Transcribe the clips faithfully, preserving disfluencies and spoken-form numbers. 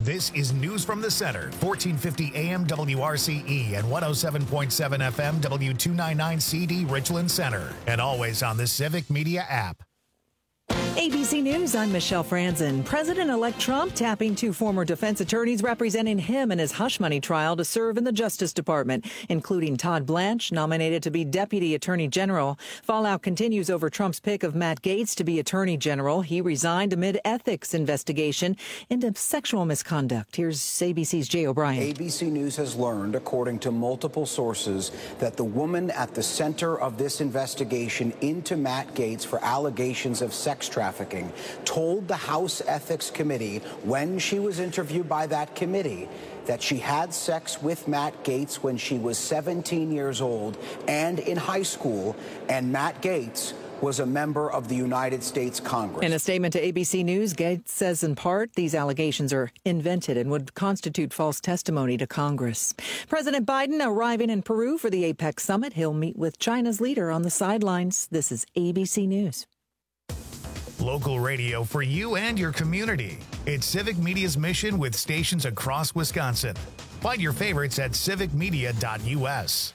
This is News from the Center, fourteen fifty A M W R C E and one oh seven point seven F M W two ninety-nine C D Richland Center. And always on the Civic Media app. A B C News, I'm Michelle Franzen. President-elect Trump tapping two former defense attorneys representing him in his hush money trial to serve in the Justice Department, including Todd Blanche, nominated to be Deputy Attorney General. Fallout continues over Trump's pick of Matt Gaetz to be Attorney General. He resigned amid ethics investigation into sexual misconduct. Here's A B C's Jay O'Brien. A B C News has learned, according to multiple sources, that the woman at the center of this investigation into Matt Gaetz for allegations of sex trafficking told the House Ethics Committee when she was interviewed by that committee that she had sex with Matt Gaetz when she was seventeen years old and in high school, and Matt Gaetz was a member of the United States Congress. In a statement to A B C News, Gaetz says in part these allegations are invented and would constitute false testimony to Congress. President Biden arriving in Peru for the APEC summit. He'll meet with China's leader on the sidelines. This is A B C News. Local radio for you and your community. It's Civic Media's mission with stations across Wisconsin. Find your favorites at civic media dot U S.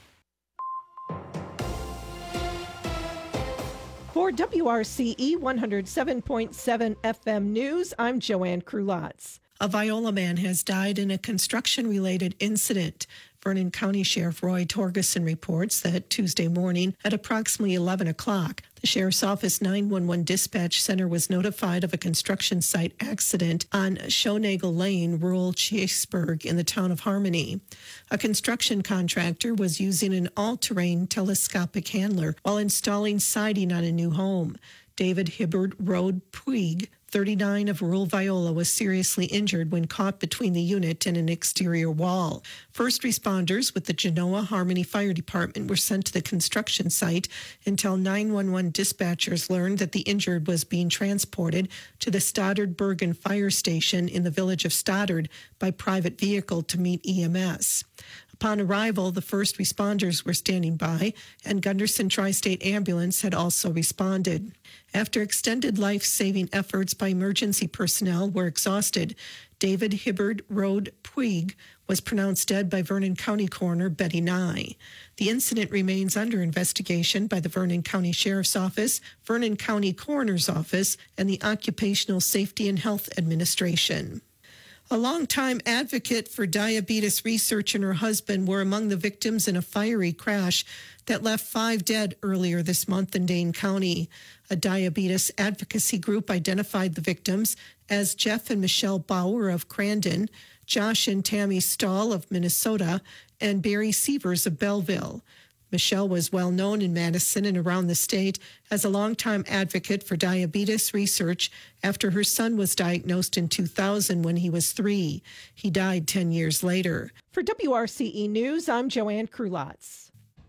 For W R C E one oh seven point seven F M News, I'm Joanne Krulotz. A Viola man has died in a construction-related incident. Vernon County Sheriff Roy Torgerson reports that Tuesday morning at approximately eleven o'clock, the Sheriff's Office nine one one dispatch center was notified of a construction site accident on Schoenagel Lane, rural Chaseburg in the town of Harmony. A construction contractor was using an all-terrain telescopic handler while installing siding on a new home. David Hibbard Road Puig, thirty-nine, of rural Viola, was seriously injured when caught between the unit and an exterior wall. First responders with the Genoa Harmony Fire Department were sent to the construction site until nine one one dispatchers learned that the injured was being transported to the Stoddard-Bergen Fire Station in the village of Stoddard by private vehicle to meet E M S. Upon arrival, the first responders were standing by, and Gunderson Tri-State Ambulance had also responded. After extended life-saving efforts by emergency personnel were exhausted, David Hibbard Road Puig was pronounced dead by Vernon County Coroner Betty Nye. The incident remains under investigation by the Vernon County Sheriff's Office, Vernon County Coroner's Office, and the Occupational Safety and Health Administration. A longtime advocate for diabetes research and her husband were among the victims in a fiery crash that left five dead earlier this month in Dane County. A diabetes advocacy group identified the victims as Jeff and Michelle Bauer of Crandon, Josh and Tammy Stahl of Minnesota, and Barry Sievers of Belleville. Michelle was well known in Madison and around the state as a longtime advocate for diabetes research after her son was diagnosed in two thousand when he was three. He died ten years later. For W R C E News, I'm Joanne Krulotz.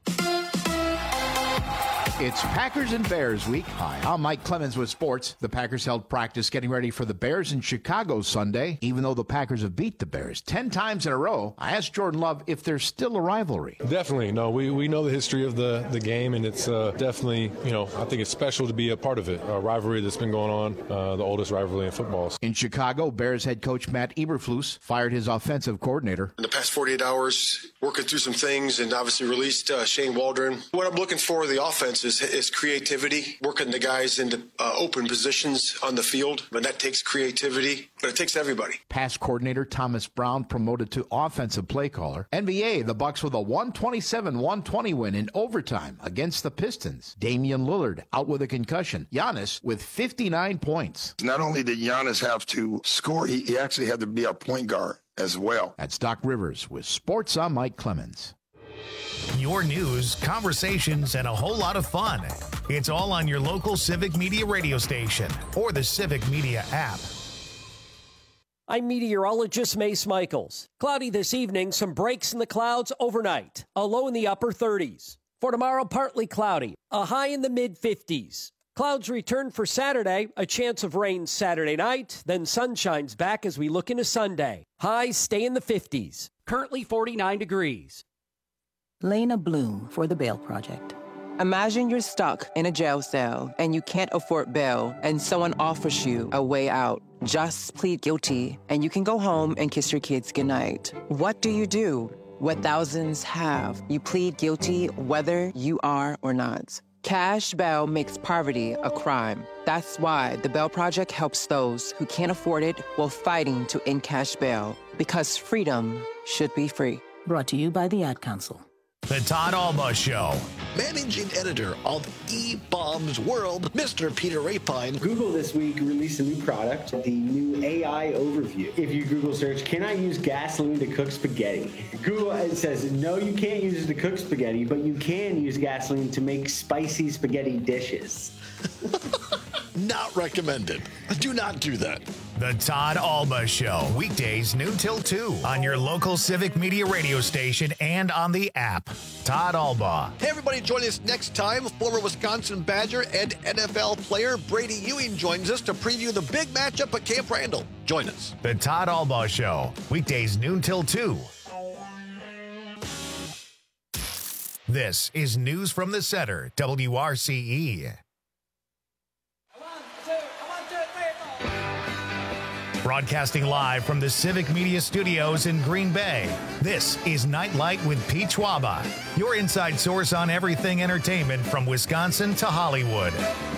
It's Packers and Bears week. Hi, I'm Mike Clemens with sports. The Packers held practice getting ready for the Bears in Chicago Sunday. Even though the Packers have beat the Bears ten times in a row, I asked Jordan Love if there's still a rivalry. Definitely. No, we, we know the history of the, the game, and it's uh, definitely, you know, I think it's special to be a part of it. A rivalry that's been going on, uh, the oldest rivalry in football. In Chicago, Bears head coach Matt Eberflus fired his offensive coordinator. In the past forty-eight hours, working through some things and obviously released uh, Shane Waldron. What I'm looking for the offense is, is creativity, working the guys into uh, open positions on the field. And that takes creativity, but it takes everybody. Pass coordinator Thomas Brown promoted to offensive play caller. N B A, the Bucks with a one twenty-seven one twenty win in overtime against the Pistons. Damian Lillard out with a concussion. Giannis with fifty-nine points. Not only did Giannis have to score, he, he actually had to be a point guard as well. That's Doc Rivers with Sports. I'm Mike Clemens. Your news, conversations, and a whole lot of fun. It's all on your local Civic Media radio station or the Civic Media app. I'm meteorologist Mace Michaels. Cloudy this evening, some breaks in the clouds overnight. A low in the upper thirties. For tomorrow, partly cloudy. A high in the mid-fifties. Clouds return for Saturday, a chance of rain Saturday night, then sun shines back as we look into Sunday. Highs stay in the fifties. Currently forty-nine degrees. Lena Bloom for the Bail Project. Imagine you're stuck in a jail cell and you can't afford bail and someone offers you a way out. Just plead guilty and you can go home and kiss your kids goodnight. What do you do? What thousands have. You plead guilty whether you are or not. Cash bail makes poverty a crime. That's why the Bail Project helps those who can't afford it while fighting to end cash bail. Because freedom should be free. Brought to you by the Ad Council. The Todd Alba Show. Managing editor of E-Bombs World, Mister Peter Rapine. Google this week released a new product, the new A I overview. If you Google search, can I use gasoline to cook spaghetti? Google it says, no, you can't use it to cook spaghetti, but you can use gasoline to make spicy spaghetti dishes. Not recommended. Do not do that. The Todd Alba Show, weekdays noon till two on your local Civic Media radio station and on the app. Todd Alba. Hey, everybody, join us next time. Former Wisconsin Badger and N F L player Brady Ewing joins us to preview the big matchup at Camp Randall. Join us. The Todd Alba Show, weekdays noon till two. This is News from the Center, W R C E. Broadcasting live from the Civic Media Studios in Green Bay, this is Nightlight with Pete Schwaba, your inside source on everything entertainment from Wisconsin to Hollywood.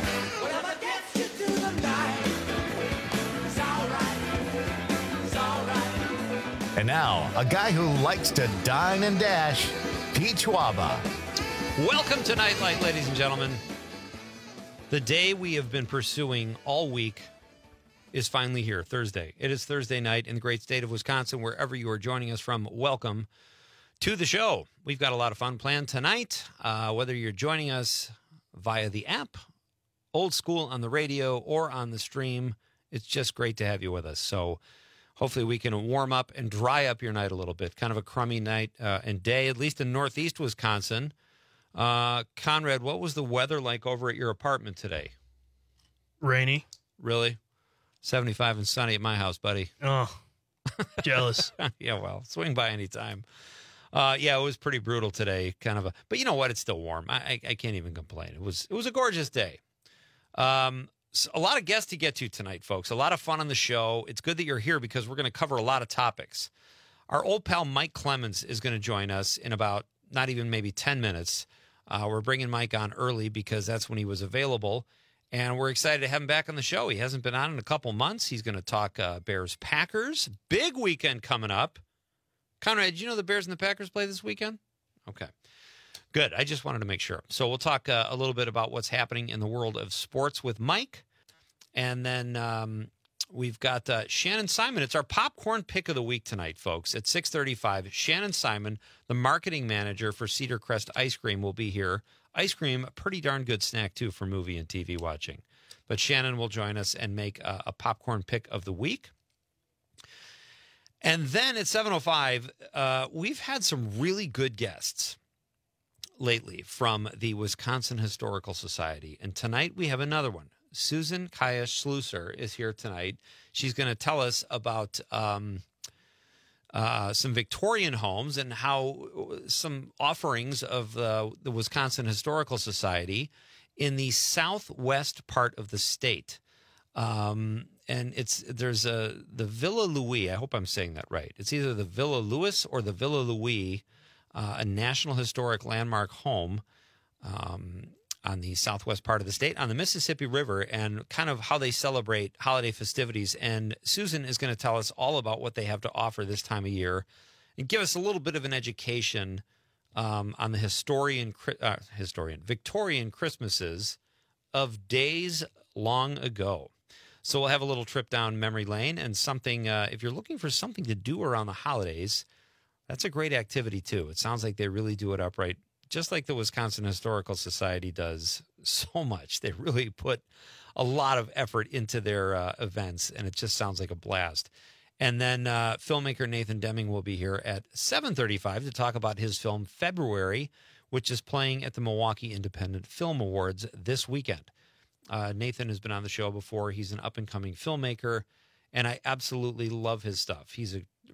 And now, a guy who likes to dine and dash, Pete Schwaba. Welcome to Nightlight, ladies and gentlemen. The day we have been pursuing all week is finally here, Thursday. It is Thursday night in the great state of Wisconsin. Wherever you are joining us from, welcome to the show. We've got a lot of fun planned tonight, uh, whether you're joining us via the app, old school on the radio, or on the stream. It's just great to have you with us. So hopefully we can warm up and dry up your night a little bit. Kind of a crummy night uh, and day, at least in northeast Wisconsin. Uh, Conrad, what was the weather like over at your apartment today? Rainy. Really? seventy-five and sunny at my house, buddy. Oh, jealous. Yeah, well, swing by anytime. Uh, yeah, it was pretty brutal today, kind of a. But you know what? It's still warm. I, I, I can't even complain. It was it was a gorgeous day. Um, so a lot of guests to get to tonight, folks. A lot of fun on the show. It's good that you're here because we're going to cover a lot of topics. Our old pal Mike Clemens is going to join us in about not even maybe ten minutes. Uh, we're bringing Mike on early because that's when he was available. And we're excited to have him back on the show. He hasn't been on in a couple months. He's going to talk uh, Bears-Packers. Big weekend coming up. Conrad, did you know the Bears and the Packers play this weekend? Okay. Good. I just wanted to make sure. So we'll talk uh, a little bit about what's happening in the world of sports with Mike. And then um, we've got uh, Shannon Simon. It's our popcorn pick of the week tonight, folks. At six thirty-five, Shannon Simon, the marketing manager for Cedar Crest Ice Cream, will be here. Ice cream, a pretty darn good snack, too, for movie and T V watching. But Shannon will join us and make a, a popcorn pick of the week. And then at seven oh five, uh, we've had some really good guests lately from the Wisconsin Historical Society. And tonight we have another one. Susan Kaya-Schlusser is here tonight. She's going to tell us about um, uh, some Victorian homes and how some offerings of the, the Wisconsin Historical Society in the southwest part of the state. Um, and it's there's a the Villa Louis. I hope I'm saying that right. It's either the Villa Louis or the Villa Louis, uh, a National Historic Landmark home um, on the southwest part of the state on the Mississippi River, and kind of how they celebrate holiday festivities. And Susan is going to tell us all about what they have to offer this time of year and give us a little bit of an education um, on the historian, uh, historian Victorian Christmases of days long ago. So we'll have a little trip down memory lane and something, uh, if you're looking for something to do around the holidays, that's a great activity too. It sounds like they really do it upright, just like the Wisconsin Historical Society does so much. They really put a lot of effort into their uh, events, and it just sounds like a blast. And then uh, filmmaker Nathan Deming will be here at seven thirty-five to talk about his film February, which is playing at the Milwaukee Independent Film Awards this weekend. Uh, Nathan has been on the show before. He's an up-and-coming filmmaker, and I absolutely love his stuff. He's a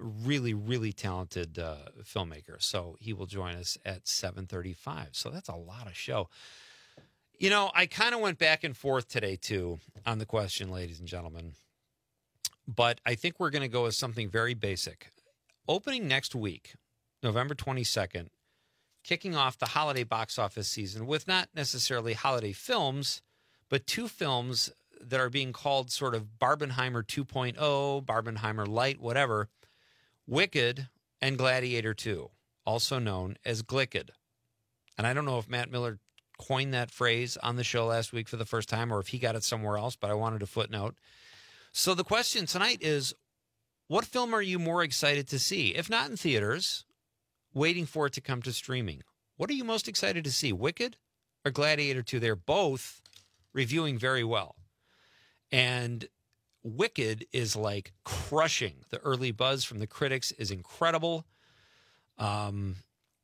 really, really talented uh, filmmaker. So he will join us at seven thirty-five. So that's a lot of show. You know, I kind of went back and forth today, too, on the question, ladies and gentlemen. But I think we're going to go with something very basic. Opening next week, November twenty-second, kicking off the holiday box office season with not necessarily holiday films, but two films that are being called sort of Barbenheimer two point oh, Barbenheimer Light, whatever, Wicked and Gladiator two, also known as Glicked. And I don't know if Matt Miller coined that phrase on the show last week for the first time or if he got it somewhere else, but I wanted to footnote. So the question tonight is, what film are you more excited to see? If not in theaters, waiting for it to come to streaming. What are you most excited to see, Wicked or Gladiator two? They're both reviewing very well. And Wicked is like crushing. The early buzz from the critics is incredible. Um,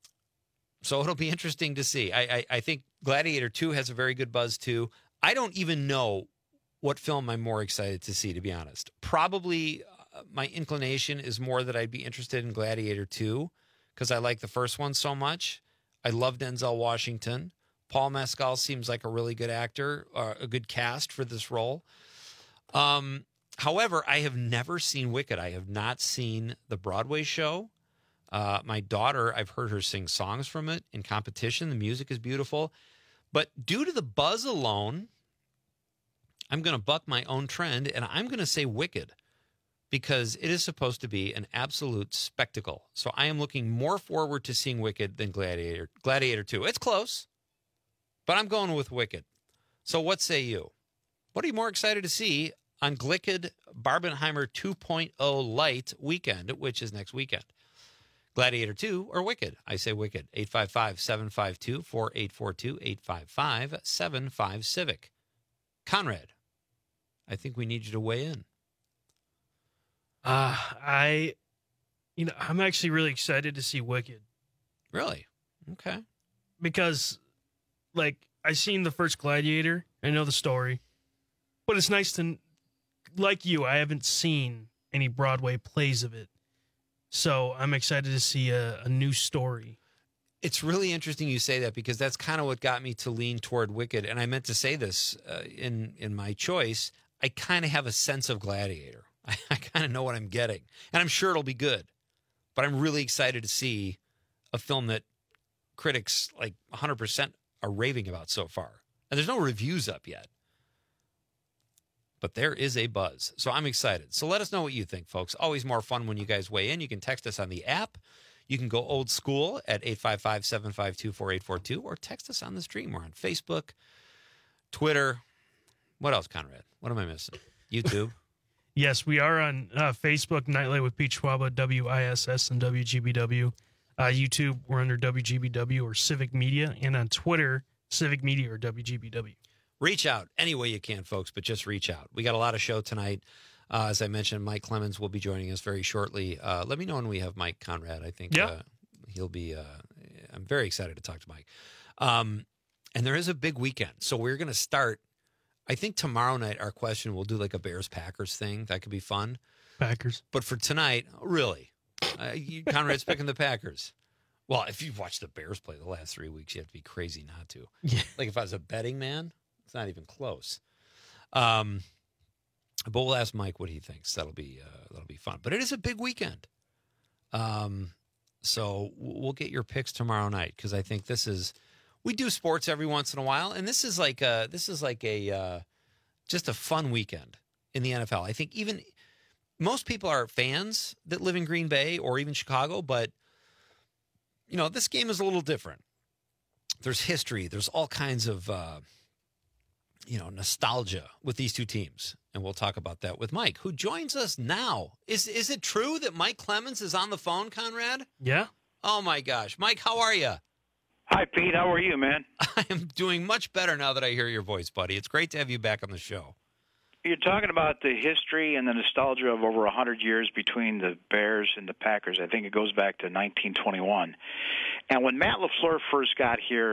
so it'll be interesting to see. I, I, I think Gladiator two has a very good buzz too. I don't even know what film I'm more excited to see, to be honest. Probably uh, my inclination is more that I'd be interested in Gladiator two because I like the first one so much. I love Denzel Washington. Paul Mescal seems like a really good actor, uh, a good cast for this role. Um, however, I have never seen Wicked. I have not seen the Broadway show. Uh, my daughter, I've heard her sing songs from it in competition. The music is beautiful. But due to the buzz alone, I'm going to buck my own trend, and I'm going to say Wicked because it is supposed to be an absolute spectacle. So I am looking more forward to seeing Wicked than Gladiator, Gladiator two. It's close, but I'm going with Wicked. So what say you? What are you more excited to see on Glicked Barbenheimer two point oh Light weekend, which is next weekend? Gladiator two or Wicked? I say Wicked. eight five five, seven five two, four eight four two, eight five five, seven five Civic. Conrad, I think we need you to weigh in. Uh, I, you know, I'm actually really excited to see Wicked. Really? Okay. Because, like, I seen the first Gladiator. I know the story. But it's nice to, like you, I haven't seen any Broadway plays of it. So I'm excited to see a, a new story. It's really interesting you say that because that's kind of what got me to lean toward Wicked. And I meant to say this uh, in, in my choice. I kind of have a sense of Gladiator. I, I kind of know what I'm getting. And I'm sure it'll be good. But I'm really excited to see a film that critics like one hundred percent are raving about so far. And there's no reviews up yet. But there is a buzz. So I'm excited. So let us know what you think, folks. Always more fun when you guys weigh in. You can text us on the app. You can go old school at eight five five, seven five two, four eight four two or text us on the stream. We're on Facebook, Twitter. What else, Conrad? What am I missing? YouTube? Yes, we are on uh, Facebook, Nightlight with Pete Schwaba, W I S S and W G B W. Uh, YouTube, we're under W G B W or Civic Media. And on Twitter, Civic Media or W G B W. Reach out any way you can, folks, but just reach out. We got a lot of show tonight. Uh, as I mentioned, Mike Clemens will be joining us very shortly. Uh, let me know when we have Mike Conrad. I think yeah. uh, he'll be uh, – I'm very excited to talk to Mike. Um, and there is a big weekend. So we're going to start – I think tomorrow night our question will do like a Bears-Packers thing. That could be fun. Packers. But for tonight, really, uh, you, Conrad's picking the Packers. Well, if you've watched the Bears play the last three weeks, you have to be crazy not to. Yeah. Like if I was a betting man – it's not even close. Um, but we'll ask Mike what he thinks. That'll be uh, that'll be fun. But it is a big weekend. Um, so we'll get your picks tomorrow night because I think this is we do sports every once in a while, and this is like a, this is like a uh, just a fun weekend in the N F L. I think even most people are fans that live in Green Bay or even Chicago, but you know this game is a little different. There's history. There's all kinds of uh, you know, nostalgia with these two teams. And we'll talk about that with Mike, who joins us now. Is is it true that Mike Clemens is on the phone, Conrad? Yeah. Oh, my gosh. Mike, how are you? Hi, Pete. How are you, man? I am doing much better now that I hear your voice, buddy. It's great to have you back on the show. You're talking about the history and the nostalgia of over one hundred years between the Bears and the Packers. I think it goes back to nineteen twenty-one. And when Matt LaFleur first got here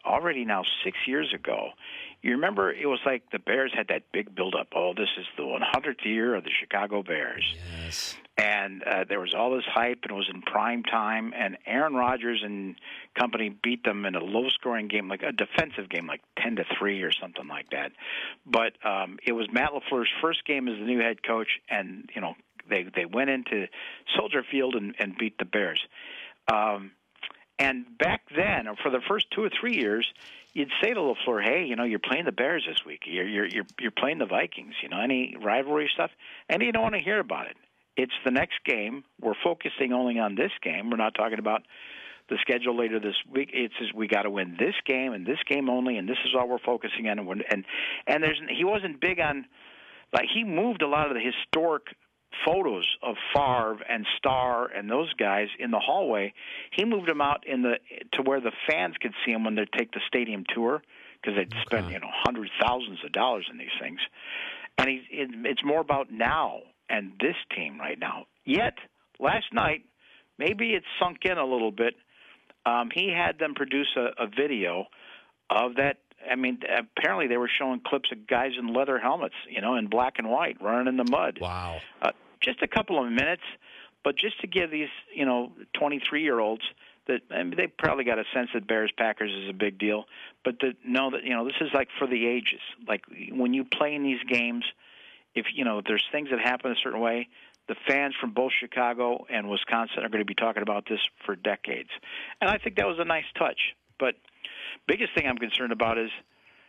already now six years ago. You remember it was like the Bears had that big buildup. Oh, this is the one hundredth year of the Chicago Bears. Yes. And uh, there was all this hype, and it was in prime time, and Aaron Rodgers and company beat them in a low-scoring game, like a defensive game, like ten to three or something like that. But um, it was Matt LaFleur's first game as the new head coach, and, you know, they, they went into Soldier Field and, and beat the Bears. Um, and back then, or for the first two or three years, you'd say to LaFleur, hey, you know, you're playing the Bears this week. You're, you're, you're, you're playing the Vikings, you know, any rivalry stuff, and you don't want to hear about it. It's the next game. We're focusing only on this game. We're not talking about the schedule later this week. It's just we got to win this game and this game only, and this is all we're focusing on. And we're, and and there's he wasn't big on, like, he moved a lot of the historic photos of Favre and Starr and those guys in the hallway. He moved them out in the to where the fans could see them when they take the stadium tour, because they'd okay. spend you know hundreds, thousands of dollars in these things. And he, it, it's more about now and this team right now. Yet last night, maybe it sunk in a little bit. Um, he had them produce a, a video of that. I mean, apparently they were showing clips of guys in leather helmets, you know, in black and white, running in the mud. Wow. Uh, just a couple of minutes, but just to give these, you know, twenty-three-year-olds that, I mean, they probably got a sense that Bears-Packers is a big deal, but to know that, you know, this is like for the ages. Like when you play in these games, if, you know, there's things that happen a certain way, the fans from both Chicago and Wisconsin are going to be talking about this for decades. And I think that was a nice touch. But biggest thing I'm concerned about is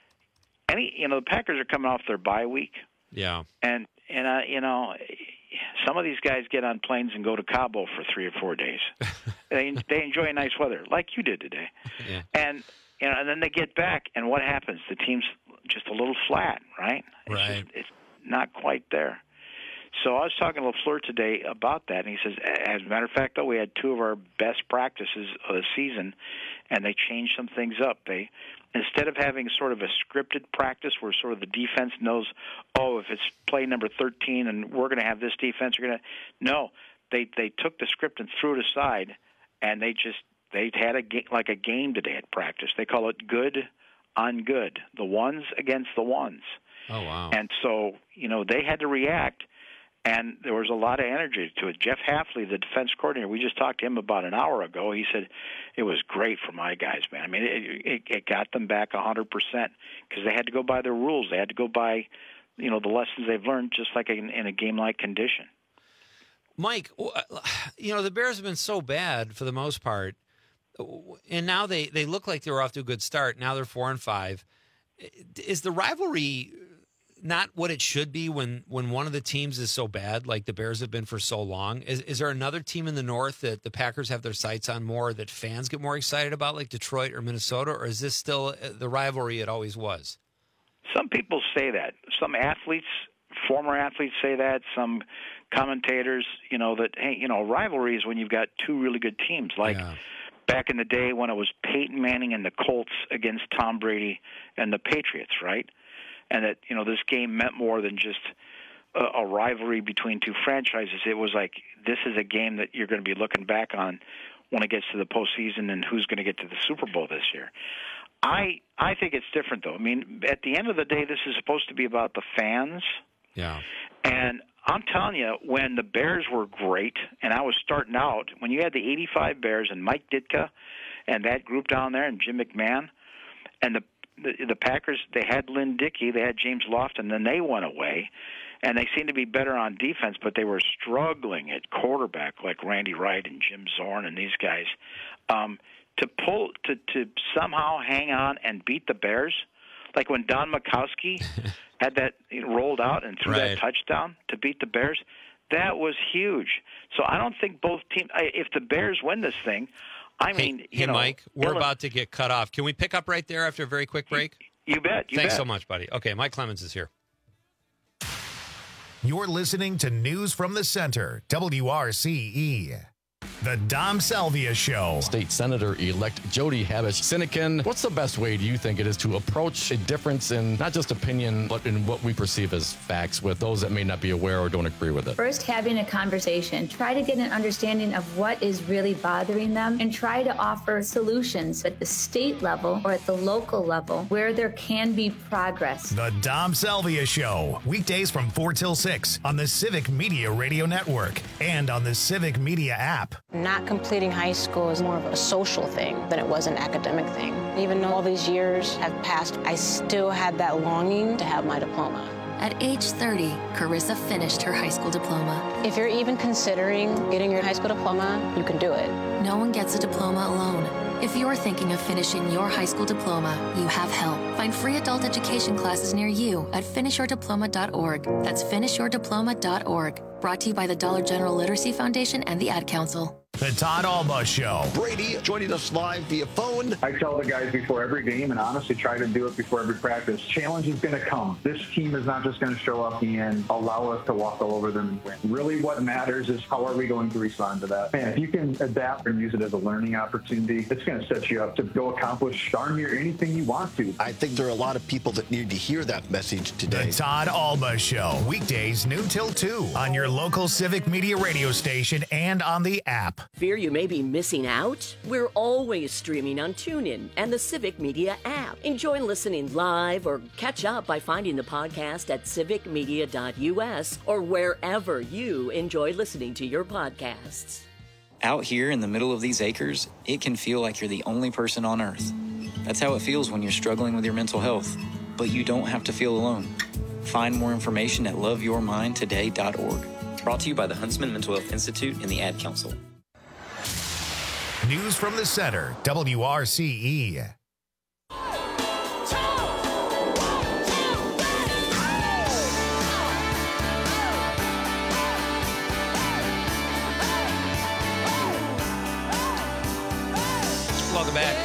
any, you know, the Packers are coming off their bye week. Yeah. And, and uh, you know, some of these guys get on planes and go to Cabo for three or four days. they they enjoy nice weather, like you did today. Yeah. And, you know, and then they get back, and what happens? The team's just a little flat, right? It's right. Just, it's not quite there. So I was talking to LaFleur today about that, and he says, as a matter of fact, though, we had two of our best practices of the season, and they changed some things up. They, instead of having sort of a scripted practice where sort of the defense knows, oh, if it's play number thirteen and we're going to have this defense, we're going to – no, they they took the script and threw it aside, and they just – they had a like a game today at practice. They call it good on good, the ones against the ones. Oh, wow. And so, you know, they had to react. And there was a lot of energy to it. Jeff Hafley, the defense coordinator, we just talked to him about an hour ago. He said it was great for my guys, man. I mean, it, it, it got them back one hundred percent because they had to go by their rules. They had to go by, you know, the lessons they've learned, just like in, in a game-like condition. Mike, you know, the Bears have been so bad for the most part, and now they, they look like they were off to a good start. Now they're four and five. Is the rivalry not what it should be when, when one of the teams is so bad, like the Bears have been for so long? Is, is there another team in the North that the Packers have their sights on more, that fans get more excited about, like Detroit or Minnesota, or is this still the rivalry it always was? Some people say that. Some athletes, former athletes say that. Some commentators, you know, that, hey, you know, rivalry is when you've got two really good teams, like yeah. back in the day when it was Peyton Manning and the Colts against Tom Brady and the Patriots, right? And that, you know, this game meant more than just a, a rivalry between two franchises. It was like, this is a game that you're going to be looking back on when it gets to the postseason and who's going to get to the Super Bowl this year. I I think it's different, though. I mean, at the end of the day, this is supposed to be about the fans. Yeah. And I'm telling you, when the Bears were great, and I was starting out, when you had the eighty-five Bears and Mike Ditka and that group down there and Jim McMahon, and the The, the Packers, they had Lynn Dickey, they had James Lofton, then they went away, and they seemed to be better on defense, but they were struggling at quarterback, like Randy Wright and Jim Zorn and these guys. Um, to pull, to to somehow hang on and beat the Bears, like when Don Majkowski had that rolled out and threw right. that touchdown to beat the Bears, that was huge. So I don't think both teams. If the Bears win this thing. I mean, hey, you hey know, Mike, we're Dylan, about to get cut off. Can we pick up right there after a very quick break? You bet. You Thanks bet. so much, buddy. Okay, Mike Clemens is here. You're listening to News from the Center, W R C E. The Dom Salvia Show. State Senator-elect Jody Habush-Sinekin, what's the best way, do you think, it is to approach a difference in not just opinion, but in what we perceive as facts with those that may not be aware or don't agree with it? First, having a conversation. Try to get an understanding of what is really bothering them and try to offer solutions at the state level or at the local level where there can be progress. The Dom Salvia Show. Weekdays from four till six on the Civic Media Radio Network and on the Civic Media app. Not completing high school is more of a social thing than it was an academic thing. Even though all these years have passed, I still had that longing to have my diploma. At age thirty, Carissa finished her high school diploma. If you're even considering getting your high school diploma, you can do it. No one gets a diploma alone. If you're thinking of finishing your high school diploma, you have help. Find free adult education classes near you at finish your diploma dot org. That's finish your diploma dot org. Brought to you by the Dollar General Literacy Foundation and the Ad Council. The Todd Alba Show. Brady joining us live via phone. I tell the guys before every game, and honestly try to do it before every practice, challenge is going to come. This team is not just going to show up and allow us to walk all over them and win. Really what matters is how are we going to respond to that. And if you can adapt and use it as a learning opportunity, it's going to set you up to go accomplish darn near anything you want to. I think there are a lot of people that need to hear that message today. The Todd Alba Show. Weekdays noon till two on your local Civic Media radio station and on the app. Fear you may be missing out? We're always streaming on TuneIn and the Civic Media app. Enjoy listening live or catch up by finding the podcast at civic media dot u s or wherever you enjoy listening to your podcasts. Out here in the middle of these acres, it can feel like you're the only person on Earth. That's how it feels when you're struggling with your mental health. But you don't have to feel alone. Find more information at love your mind today dot org. Brought to you by the Huntsman Mental Health Institute and the Ad Council. News from the Center, W R C E. Welcome back.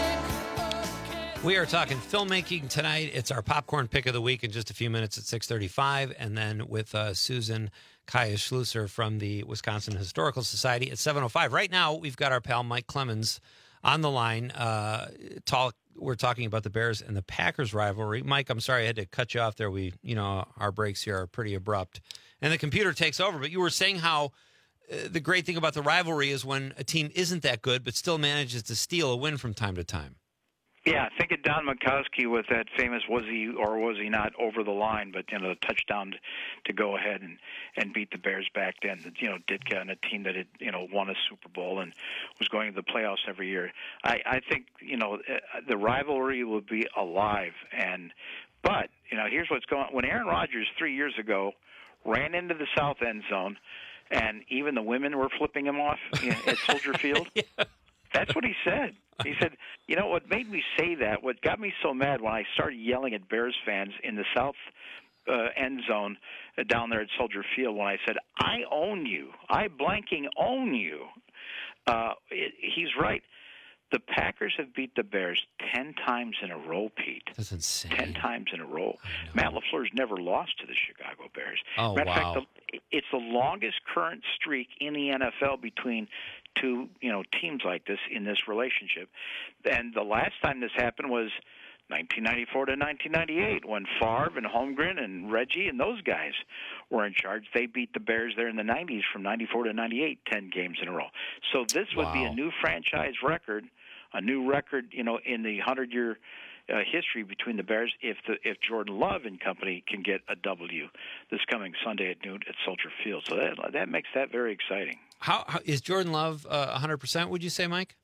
We are talking filmmaking tonight. It's our popcorn pick of the week in just a few minutes at six thirty-five, and then with uh, Susan Kaya Schlusser from the Wisconsin Historical Society at seven oh five. Right now, we've got our pal Mike Clemens on the line. Uh, talk. We're talking about the Bears and the Packers rivalry. Mike, I'm sorry I had to cut you off there. We, you know, our breaks here are pretty abrupt, and the computer takes over. But you were saying how uh, the great thing about the rivalry is when a team isn't that good but still manages to steal a win from time to time. Yeah, think of Don Majkowski with that famous "was he or was he not" over the line, but you know, the touchdown to, to go ahead and, and beat the Bears back then. You know, Ditka and a team that had you know won a Super Bowl and was going to the playoffs every year. I, I think you know the rivalry will be alive, and but you know here's what's going on. When Aaron Rodgers three years ago ran into the south end zone, and even the women were flipping him off you know, at Soldier Field. Yeah. That's what he said. He said, you know, what made me say that, what got me so mad when I started yelling at Bears fans in the south uh, end zone uh, down there at Soldier Field when I said, I own you. I blanking own you. Uh, it, he's right. The Packers have beat the Bears ten times in a row, Pete. That's insane. Ten times in a row. Matt LaFleur's never lost to the Chicago Bears. Oh, Matter of wow. fact, the, it's the longest current streak in the N F L between two, you know, teams like this in this relationship. And the last time this happened was nineteen ninety-four to nineteen ninety-eight when Favre and Holmgren and Reggie and those guys were in charge. They beat the Bears there in the nineties from ninety-four to ninety-eight, ten games in a row. So this would Wow. be a new franchise record, a new record, you know, in the hundred-year uh, history between the Bears if the if Jordan Love and company can get a W this coming Sunday at noon at Soldier Field. So that that makes that very exciting. How, how is Jordan Love uh, one hundred percent, would you say, Mike?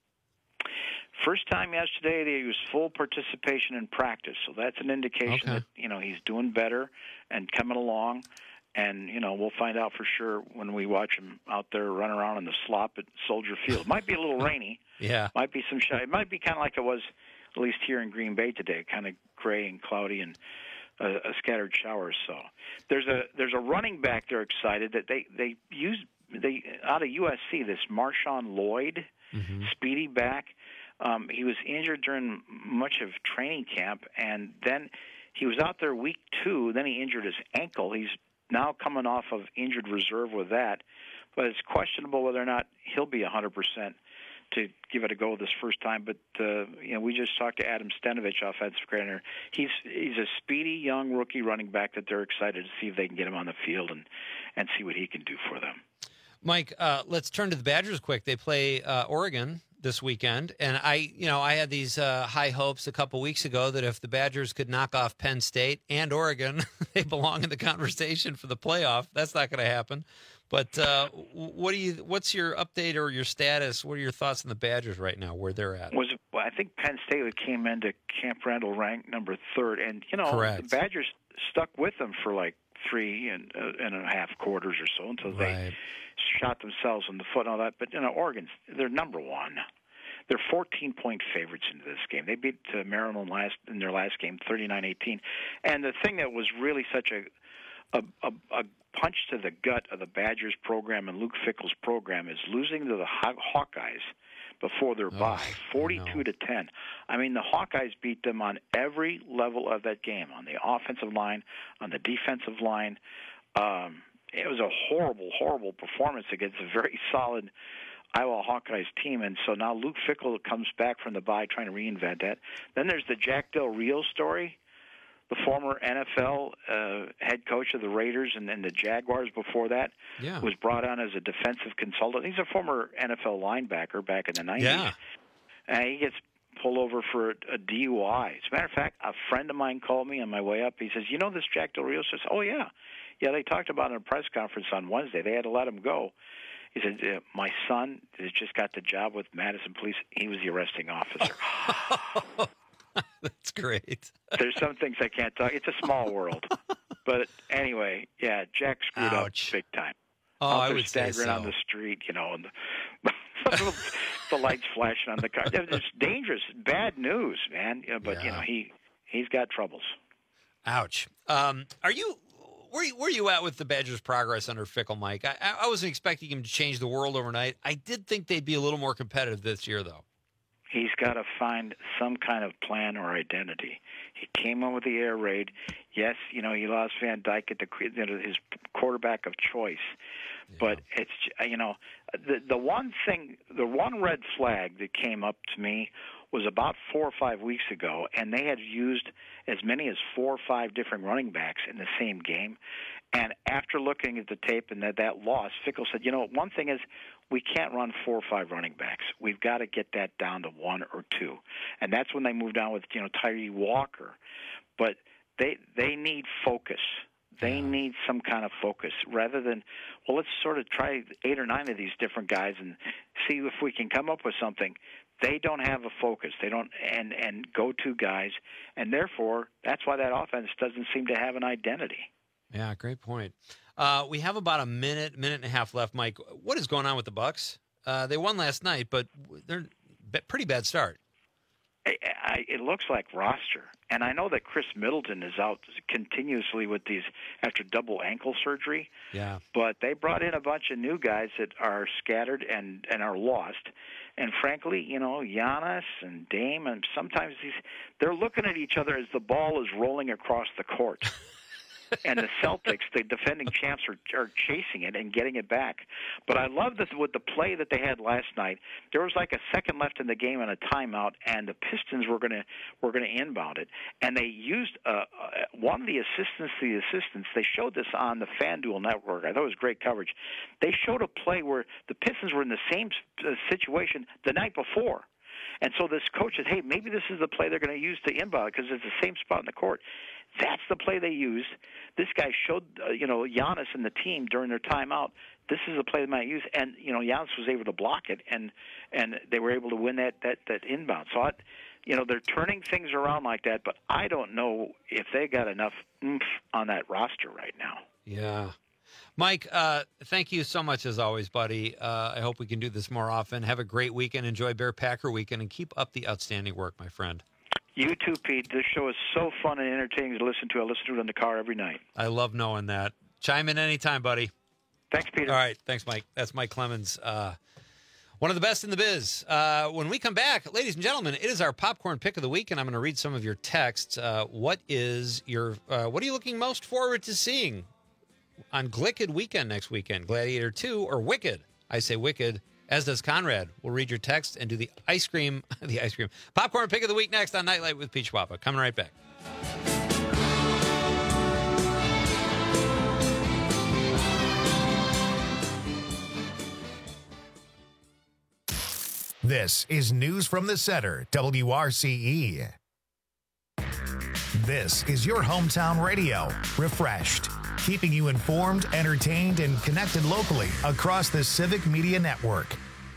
First time yesterday, they used full participation in practice, so that's an indication Okay. that you know he's doing better and coming along. And you know we'll find out for sure when we watch him out there run around in the slop at Soldier Field. Might be a little rainy. Yeah. Might be some shy. It might be kind of like it was at least here in Green Bay today, kind of gray and cloudy and uh, a scattered showers. So there's a there's a running back they're excited that they they used they out of U S C this Marshawn Lloyd, mm-hmm. speedy back. Um, he was injured during much of training camp, and then he was out there week two. Then he injured his ankle. He's now coming off of injured reserve with that. but it's questionable whether or not he'll be one hundred percent to give it a go this first time. But uh, you know, we just talked to Adam Stenovich, offensive coordinator. He's he's a speedy young rookie running back that they're excited to see if they can get him on the field and and see what he can do for them. Mike, uh, let's turn to the Badgers quick. They play uh, Oregon this weekend, and I, you know, I had these uh, high hopes a couple weeks ago that if the Badgers could knock off Penn State and Oregon, they belong in the conversation for the playoff. That's not going to happen. But uh, what do you? What's your update or your status? What are your thoughts on the Badgers right now, where they're at? Was well, I think Penn State came into Camp Randall ranked number third, and you know Correct. the Badgers stuck with them for like three and, uh, and a half quarters or so until they Right. shot themselves in the foot and all that. But you know, Oregon's they're number one. They're fourteen point favorites into this game. They beat uh, Maryland last in their last game, thirty-nine eighteen. And the thing that was really such a a, a, a punch to the gut of the Badgers program and Luke Fickell's program is losing to the Haw- Hawkeyes before their Oh, bye, forty-two to ten. I mean, the Hawkeyes beat them on every level of that game, on the offensive line, on the defensive line. Um, it was a horrible, horrible performance against a very solid Iowa Hawkeyes team, and so now Luke Fickell comes back from the bye trying to reinvent that. Then there's the Jack Del Rio story, the former N F L uh, head coach of the Raiders and, and the Jaguars before that, Yeah. was brought on as a defensive consultant. He's a former N F L linebacker back in the nineties. Yeah. And he gets pulled over for a, a D U I. As a matter of fact, a friend of mine called me on my way up. He says, you know this Jack Del Rio? I says, oh, yeah. Yeah, they talked about it in a press conference on Wednesday. They had to let him go. He said, uh, my son has just got the job with Madison Police. He was the arresting officer. That's great. There's some things I can't talk. It's a small world. But anyway, yeah, Jack screwed Ouch. up big time. Oh, Out I there would say staggering so. on the street, you know, and the, the lights flashing on the car. It's dangerous, bad news, man. You know, but you Yeah. know, he he's got troubles. Ouch. Um, are you where, you- where are you at with the Badgers' progress under Fickell, Mike? I, I I wasn't expecting him to change the world overnight. I did think they'd be a little more competitive this year, though. He's got to find some kind of plan or identity. He came in with the air raid. Yes, you know, he lost Van Dyke at the you know, his quarterback of choice. But it's you know the the one thing, the one red flag that came up to me was about four or five weeks ago, and they had used as many as four or five different running backs in the same game. And after looking at the tape and that, that loss, Fickell said, you know, one thing is we can't run four or five running backs. We've got to get that down to one or two. And that's when they moved on with, you know, Tyree Walker. But they they need focus. They need some kind of focus rather than, well, let's sort of try eight or nine of these different guys and see if we can come up with something. They don't have a focus. They don't and and go-to guys, and therefore that's why that offense doesn't seem to have an identity. Yeah, great point. Uh, we have about a minute, minute and a half left, Mike. What is going on with the Bucks? Uh, they won last night, but they're a pretty bad start. I, I, it looks like roster, and I know that Chris Middleton is out continuously with these after double ankle surgery. Yeah. But they brought in a bunch of new guys that are scattered and and are lost. And frankly, you know, Giannis and Dame, and sometimes these they're looking at each other as the ball is rolling across the court. And the Celtics, the defending champs, are, are chasing it and getting it back. But I love that with the play that they had last night, there was like a second left in the game and a timeout, and the Pistons were going to were going to inbound it. And they used uh, uh, one of the assistants to the assistants. They showed this on the FanDuel network. I thought it was great coverage. They showed a play where the Pistons were in the same uh, situation the night before. And so this coach said, hey, maybe this is the play they're going to use to inbound because it's the same spot in the court. That's the play they used. This guy showed, uh, you know, Giannis and the team during their timeout, this is the play they might use. And, you know, Giannis was able to block it, and and they were able to win that, that, that inbound. So, I, you know, they're turning things around like that, but I don't know if they got enough oomph on that roster right now. Yeah. Mike, uh, thank you so much as always, buddy. Uh, I hope we can do this more often. Have a great weekend. Enjoy Bear Packer weekend, and keep up the outstanding work, my friend. You too, Pete. This show is so fun and entertaining to listen to. I listen to it in the car every night. I love knowing that. Chime in anytime, buddy. Thanks, Peter. All right. Thanks, Mike. That's Mike Clemens, uh, one of the best in the biz. Uh, when we come back, ladies and gentlemen, it is our popcorn pick of the week, and I'm going to read some of your texts. Uh, what is your? Uh, what are you looking most forward to seeing on Glicked Weekend next weekend. Gladiator two or Wicked. I say Wicked, as does Conrad. We'll read your text and do the ice cream, the ice cream, popcorn pick of the week next on Nightlight with Pete Schwaba. Coming right back. This is News from the Center, W R C E. This is your hometown radio, refreshed, keeping you informed, entertained, and connected locally across the Civic Media Network.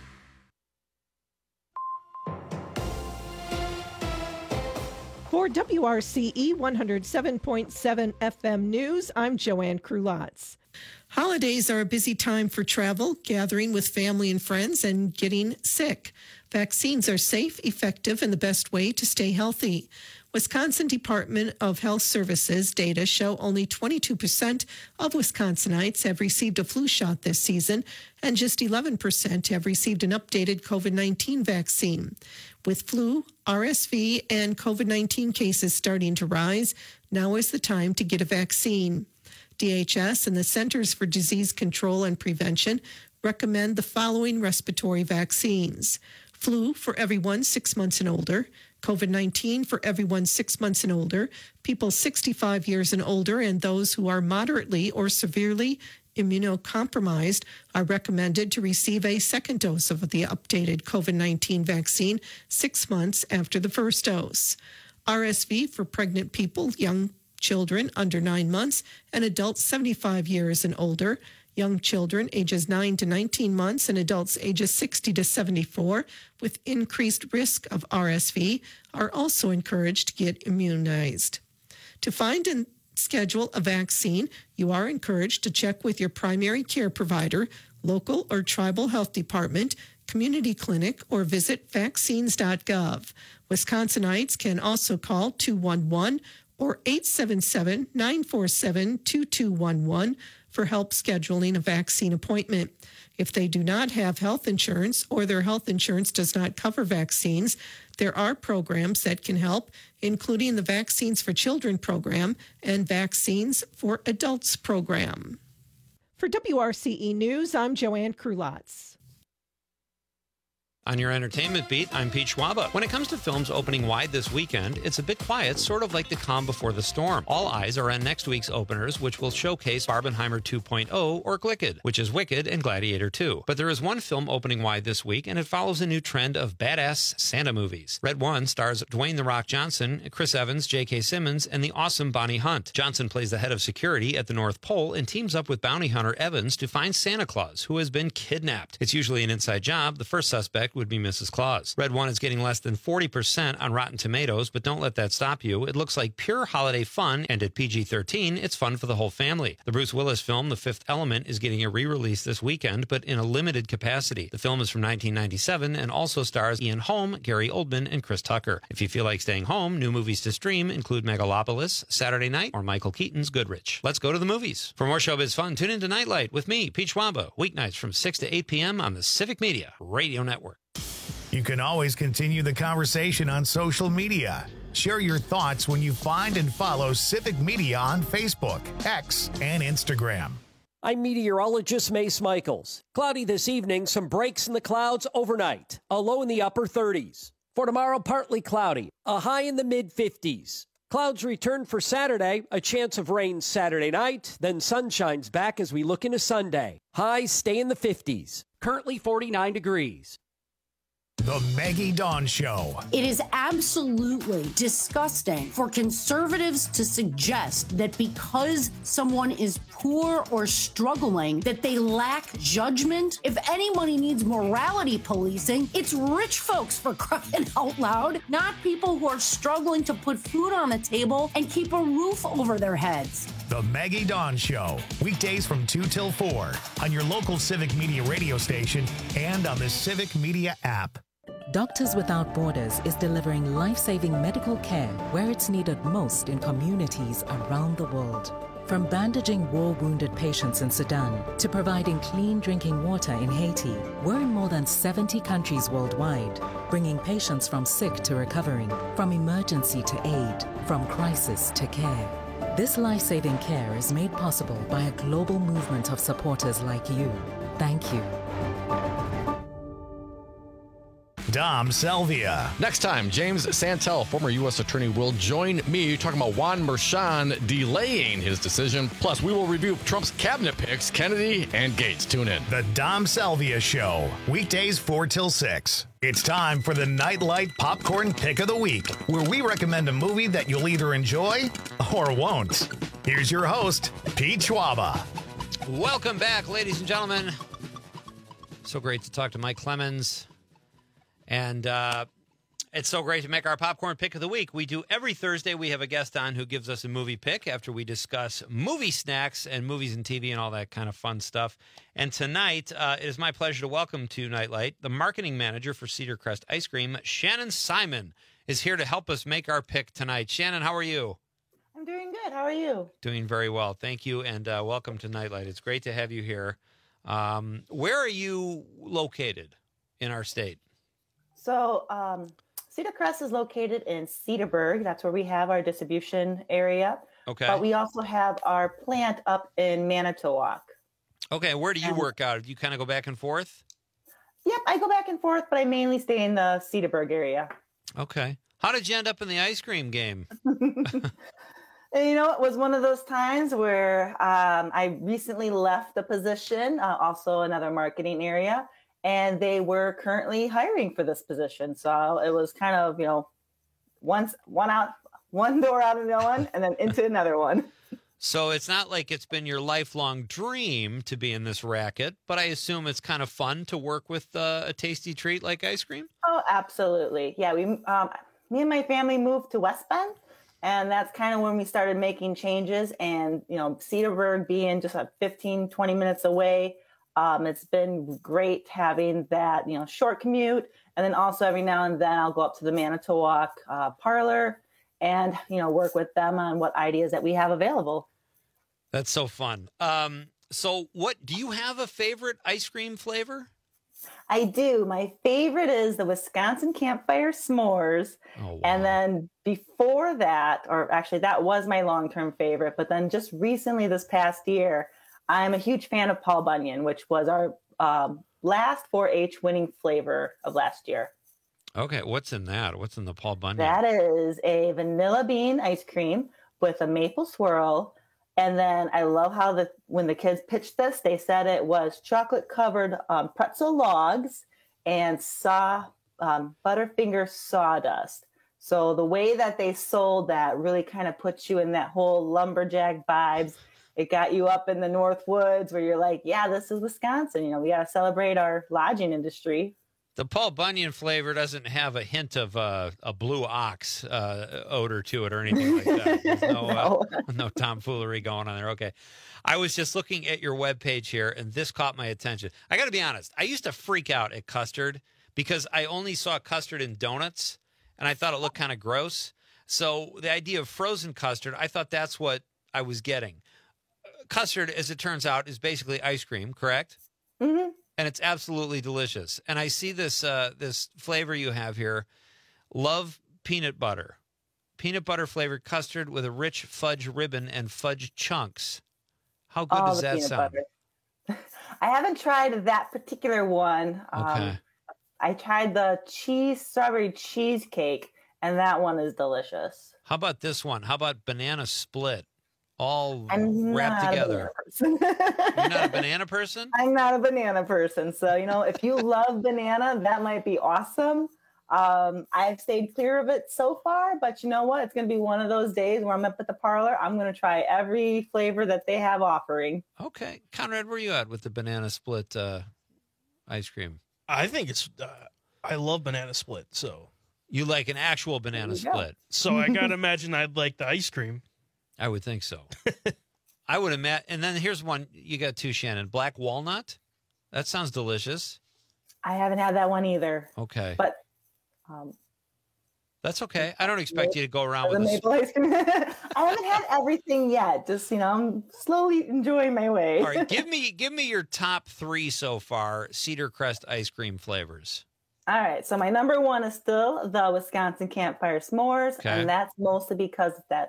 For W R C E one oh seven point seven F M News, I'm Joanne Krulotz. Holidays are a busy time for travel, gathering with family and friends, and getting sick. Vaccines are safe, effective, and the best way to stay healthy. Wisconsin Department of Health Services data show only twenty-two percent of Wisconsinites have received a flu shot this season, and just eleven percent have received an updated COVID nineteen vaccine. With flu, R S V, and COVID nineteen cases starting to rise, now is the time to get a vaccine. D H S and the Centers for Disease Control and Prevention recommend the following respiratory vaccines: flu for everyone six months and older, COVID nineteen for everyone six months and older, people sixty-five years and older, and those who are moderately or severely immunocompromised are recommended to receive a second dose of the updated COVID nineteen vaccine six months after the first dose. R S V for pregnant people, young children under nine months, and adults seventy-five years and older. Young children ages nine to nineteen months and adults ages sixty to seventy-four with increased risk of R S V are also encouraged to get immunized. To find and schedule a vaccine, you are encouraged to check with your primary care provider, local or tribal health department, community clinic, or visit vaccines dot gov. Wisconsinites can also call two one one or eight seven seven, nine four seven, two two one one for help scheduling a vaccine appointment. If they do not have health insurance or their health insurance does not cover vaccines, there are programs that can help, including the Vaccines for Children program and Vaccines for Adults program. For W R C E News, I'm Joanne Krulotz. On your entertainment beat, I'm Pete Schwaba. When it comes to films opening wide this weekend, it's a bit quiet, sort of like the calm before the storm. All eyes are on next week's openers, which will showcase Barbenheimer two point oh or Glicked, which is Wicked and Gladiator two. But there is one film opening wide this week, and it follows a new trend of badass Santa movies. Red One stars Dwayne "The Rock" Johnson, Chris Evans, J K. Simmons, and the awesome Bonnie Hunt. Johnson plays the head of security at the North Pole and teams up with bounty hunter Evans to find Santa Claus, who has been kidnapped. It's usually an inside job. The first suspect would be Missus Claus. Red One is getting less than forty percent on Rotten Tomatoes, but don't let that stop you. It looks like pure holiday fun, and at P G thirteen, it's fun for the whole family. The Bruce Willis film, The Fifth Element, is getting a re-release this weekend, but in a limited capacity. The film is from nineteen ninety-seven and also stars Ian Holm, Gary Oldman, and Chris Tucker. If you feel like staying home, new movies to stream include Megalopolis, Saturday Night, or Michael Keaton's Goodrich. Let's go to the movies. For more showbiz fun, tune in to Nightlight with me, Pete Schwaba, weeknights from six to eight p.m. on the Civic Media Radio Network. You can always continue the conversation on social media. Share your thoughts when you find and follow Civic Media on Facebook, X, and Instagram. I'm meteorologist Mace Michaels. Cloudy this evening, some breaks in the clouds overnight. A low in the upper thirties. For tomorrow, partly cloudy. A high in the mid fifties. Clouds return for Saturday, a chance of rain Saturday night, then sunshine's back as we look into Sunday. Highs stay in the fifties. Currently forty-nine degrees. The Maggie Dawn Show. It is absolutely disgusting for conservatives to suggest that because someone is poor or struggling, that they lack judgment. If anybody needs morality policing, it's rich folks, for crying out loud, not people who are struggling to put food on the table and keep a roof over their heads. The Maggie Dawn Show, weekdays from two till four on your local Civic Media radio station and on the Civic Media app. Doctors Without Borders is delivering life-saving medical care where it's needed most in communities around the world. From bandaging war-wounded patients in Sudan to providing clean drinking water in Haiti, we're in more than seventy countries worldwide, bringing patients from sick to recovering, from emergency to aid, from crisis to care. This life-saving care is made possible by a global movement of supporters like you. Thank you. Dom Selvia. Next time, James Santel, former U S attorney, will join me talking about Juan Merchan delaying his decision. Plus, we will review Trump's cabinet picks, Kennedy and Gates. Tune in. The Dom Selvia Show, weekdays four till six. It's time for the Nightlight Popcorn Pick of the Week, where we recommend a movie that you'll either enjoy or won't. Here's your host, Pete Schwaba. Welcome back, ladies and gentlemen. So great to talk to Mike Clemens. And uh, it's so great to make our popcorn pick of the week. We do every Thursday. We have a guest on who gives us a movie pick after we discuss movie snacks and movies and T V and all that kind of fun stuff. And tonight, uh, it is my pleasure to welcome to Nightlight the marketing manager for Cedar Crest Ice Cream, Shannon Simon, is here to help us make our pick tonight. Shannon, how are you? I'm doing good. How are you? Doing very well. Thank you, and uh, welcome to Nightlight. It's great to have you here. Um, where are you located in our state? So um, Cedar Crest is located in Cedarburg. That's where we have our distribution area. Okay. But we also have our plant up in Manitowoc. Okay. Where do you Um, work out? Do you kind of go back and forth? Yep, I go back and forth, but I mainly stay in the Cedarburg area. Okay. How did you end up in the ice cream game? And you know, it was one of those times where um, I recently left the position, uh, also another marketing area, and they were currently hiring for this position. So it was kind of, you know, once one out, one door out of no one, and then into another one. So it's not like it's been your lifelong dream to be in this racket, but I assume it's kind of fun to work with uh, a tasty treat like ice cream? Oh, absolutely. Yeah, we, um, me and my family moved to West Bend, and that's kind of when we started making changes. And, you know, Cedarburg being just like fifteen, twenty minutes away, um, it's been great having that, you know, short commute. And then also every now and then I'll go up to the Manitowoc uh, parlor and, you know, work with them on what ideas that we have available. That's so fun. Um, so what, do you have a favorite ice cream flavor? I do. My favorite is the Wisconsin Campfire S'mores. Oh, wow. And then before that, or actually that was my long-term favorite, but then just recently this past year, I'm a huge fan of Paul Bunyan, which was our um, last four H winning flavor of last year. Okay, what's in that? What's in the Paul Bunyan? That is a vanilla bean ice cream with a maple swirl. And then I love how the when the kids pitched this, they said it was chocolate covered um, pretzel logs and saw um, Butterfinger sawdust. So the way that they sold that really kind of puts you in that whole lumberjack vibes. It got you up in the North Woods where you're like, yeah, this is Wisconsin. You know, we got to celebrate our lodging industry. The Paul Bunyan flavor doesn't have a hint of uh, a blue ox uh, odor to it or anything like that. There's no, No. uh, no tomfoolery going on there. Okay. I was just looking at your webpage here, and this caught my attention. I got to be honest. I used to freak out at custard because I only saw custard in donuts, and I thought it looked kind of gross. So the idea of frozen custard, I thought that's what I was getting. Custard, as it turns out, is basically ice cream, correct? Mm-hmm. And it's absolutely delicious. And I see this uh, this flavor you have here, love peanut butter. Peanut butter flavored custard with a rich fudge ribbon and fudge chunks. How good All does the that peanut sound? butter. I haven't tried that particular one. Um, Okay. I tried the cheese strawberry cheesecake, and that one is delicious. How about this one? How about banana split? All I'm wrapped not together. a banana person. You're not a banana person? I'm not a banana person. So, you know, if you love banana, that might be awesome. Um, I've stayed clear of it so far, but you know what? It's going to be one of those days where I'm up at the parlor. I'm going to try every flavor that they have offering. Okay. Conrad, where are you at with the banana split uh, ice cream? I think it's, uh, I love banana split. So You like an actual banana split. So I got to imagine I'd like the ice cream. I would think so. I would imagine. And then here's one. You got two, Shannon. Black walnut. That sounds delicious. I haven't had that one either. Okay. But um, That's okay. I don't expect you to go around the with a maple ice cream. I haven't had everything yet. Just, you know, I'm slowly enjoying my way. All right, give me give me your top three so far Cedar Crest ice cream flavors. All right. So my number one is still the Wisconsin Campfire S'mores. Okay. And that's mostly because of that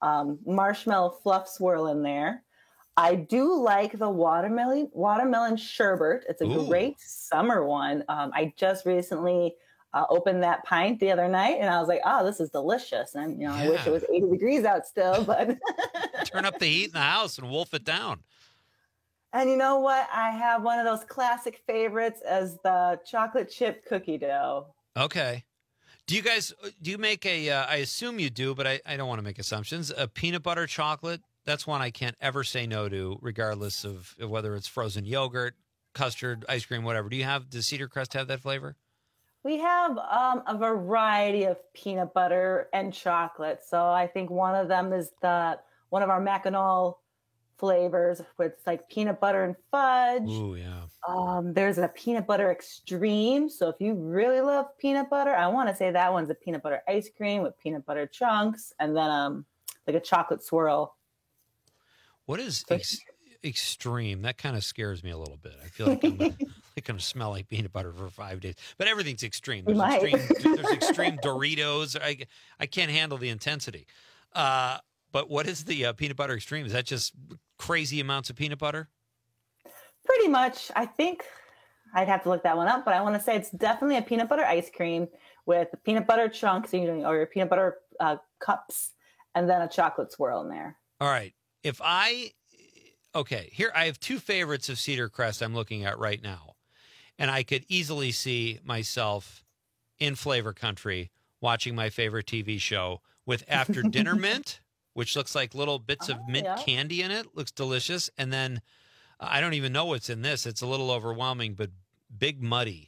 um, marshmallow fluff swirl in there. I do like the watermelon watermelon sherbet. It's a Ooh. great summer one. Um, I just recently uh, opened that pint the other night, and I was like, "Oh, this is delicious!" And you know, Yeah. I wish it was eighty degrees out still, but Turn up the heat in the house and wolf it down. and you know what? I have one of those classic favorites as the chocolate chip cookie dough. Okay. Do you guys, do you make a, uh, I assume you do, but I, I don't want to make assumptions, a peanut butter chocolate? That's one I can't ever say no to, regardless of whether it's frozen yogurt, custard, ice cream, whatever. Do you have, does Cedar Crest have that flavor? We have um, a variety of peanut butter and chocolate. So I think one of them is the one of our Mackinac flavors with like peanut butter and fudge. Ooh, yeah. Um, there's a peanut butter extreme. So if you really love peanut butter, I want to say that one's a peanut butter ice cream with peanut butter chunks, and then um like a chocolate swirl. What is ex- extreme? That kind of scares me a little bit. I feel like I'm gonna, like I'm gonna smell like peanut butter for five days. But everything's extreme. There's You might. extreme. There's extreme Doritos. I I can't handle the intensity. Uh, but what is the uh, peanut butter extreme? Is that just crazy amounts of peanut butter? Pretty much. I think I'd have to look that one up, but I want to say it's definitely a peanut butter ice cream with peanut butter chunks, you know, or your peanut butter uh, cups, and then a chocolate swirl in there. All right. If I, okay, here I have two favorites of Cedar Crest I'm looking at right now. And I could easily see myself in flavor country watching my favorite T V show with After Dinner Mint, which looks like little bits of Oh, mint yeah. candy in it. Looks delicious. And then uh, I don't even know what's in this. It's a little overwhelming, but Big Muddy.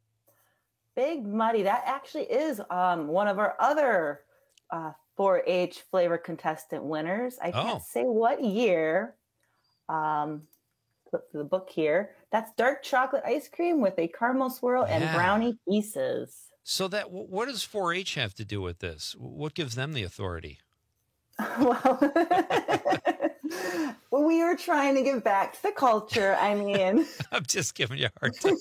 Big Muddy. That actually is um, one of our other uh, four H flavor contestant winners. I can't Oh. say what year. Um, flip to the book here. That's dark chocolate ice cream with a caramel swirl and Yeah. brownie pieces. So that wh- what does four H have to do with this? What gives them the authority? Well, we were trying to give back to the culture. I mean, I'm just giving you a hard time.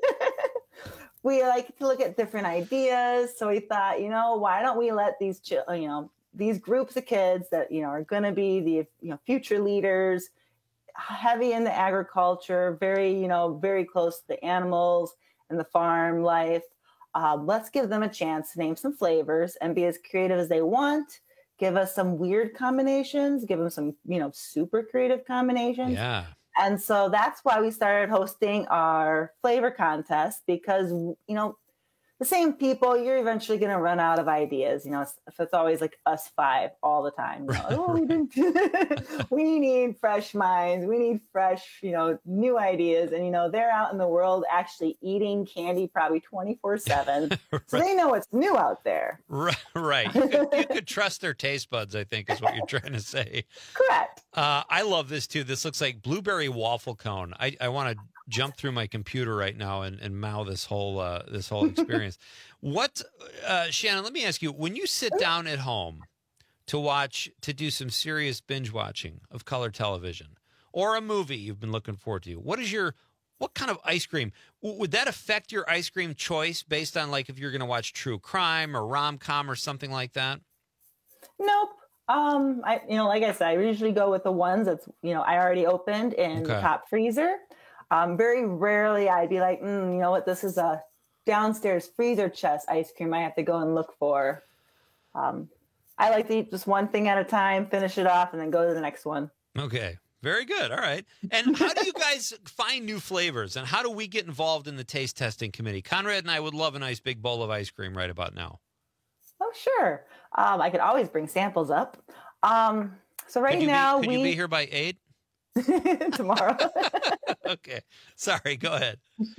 we like to look at different ideas. So we thought, you know, why don't we let these, chi- you know, these groups of kids that, you know, are going to be the, you know, future leaders, heavy in the agriculture, very, you know, very close to the animals and the farm life. Um, let's give them a chance to name some flavors and be as creative as they want. Give us some weird combinations, give them some, you know, super creative combinations. Yeah. And so that's why we started hosting our flavor contest, because, you know, the same people, you're eventually going to run out of ideas. You know, it's, if it's always like us five all the time. You know, oh, we, didn't- we need fresh minds. We need fresh, you know, new ideas. And, you know, they're out in the world actually eating candy probably twenty-four seven. So they know what's new out there. Right. right. You could, you could trust their taste buds, I think, is what you're trying to say. Correct. Uh, I love this, too. This looks like blueberry waffle cone. I, I want to jump through my computer right now and, and mow this whole uh, this whole experience. What, uh, Shannon, let me ask you, when you sit down at home to watch, to do some serious binge watching of color television or a movie you've been looking forward to, what is your, what kind of ice cream, w- would that affect your ice cream choice based on like if you're going to watch true crime or rom-com or something like that? Nope. Um, I, you know, like I said, I usually go with the ones that's, you know, I already opened in the Okay. top freezer. Um, very rarely I'd be like, mm, you know what, this is a downstairs freezer chest ice cream I have to go and look for. Um, I like to eat just one thing at a time, finish it off, and then go to the next one. Okay. Very good. All right. And how do you guys find new flavors? And how do we get involved in the taste testing committee? Conrad and I would love a nice big bowl of ice cream right about now. Oh, sure. Um, I could always bring samples up. Um, so right could you now be, could we you be here by eight? tomorrow. Okay. Sorry. Go ahead.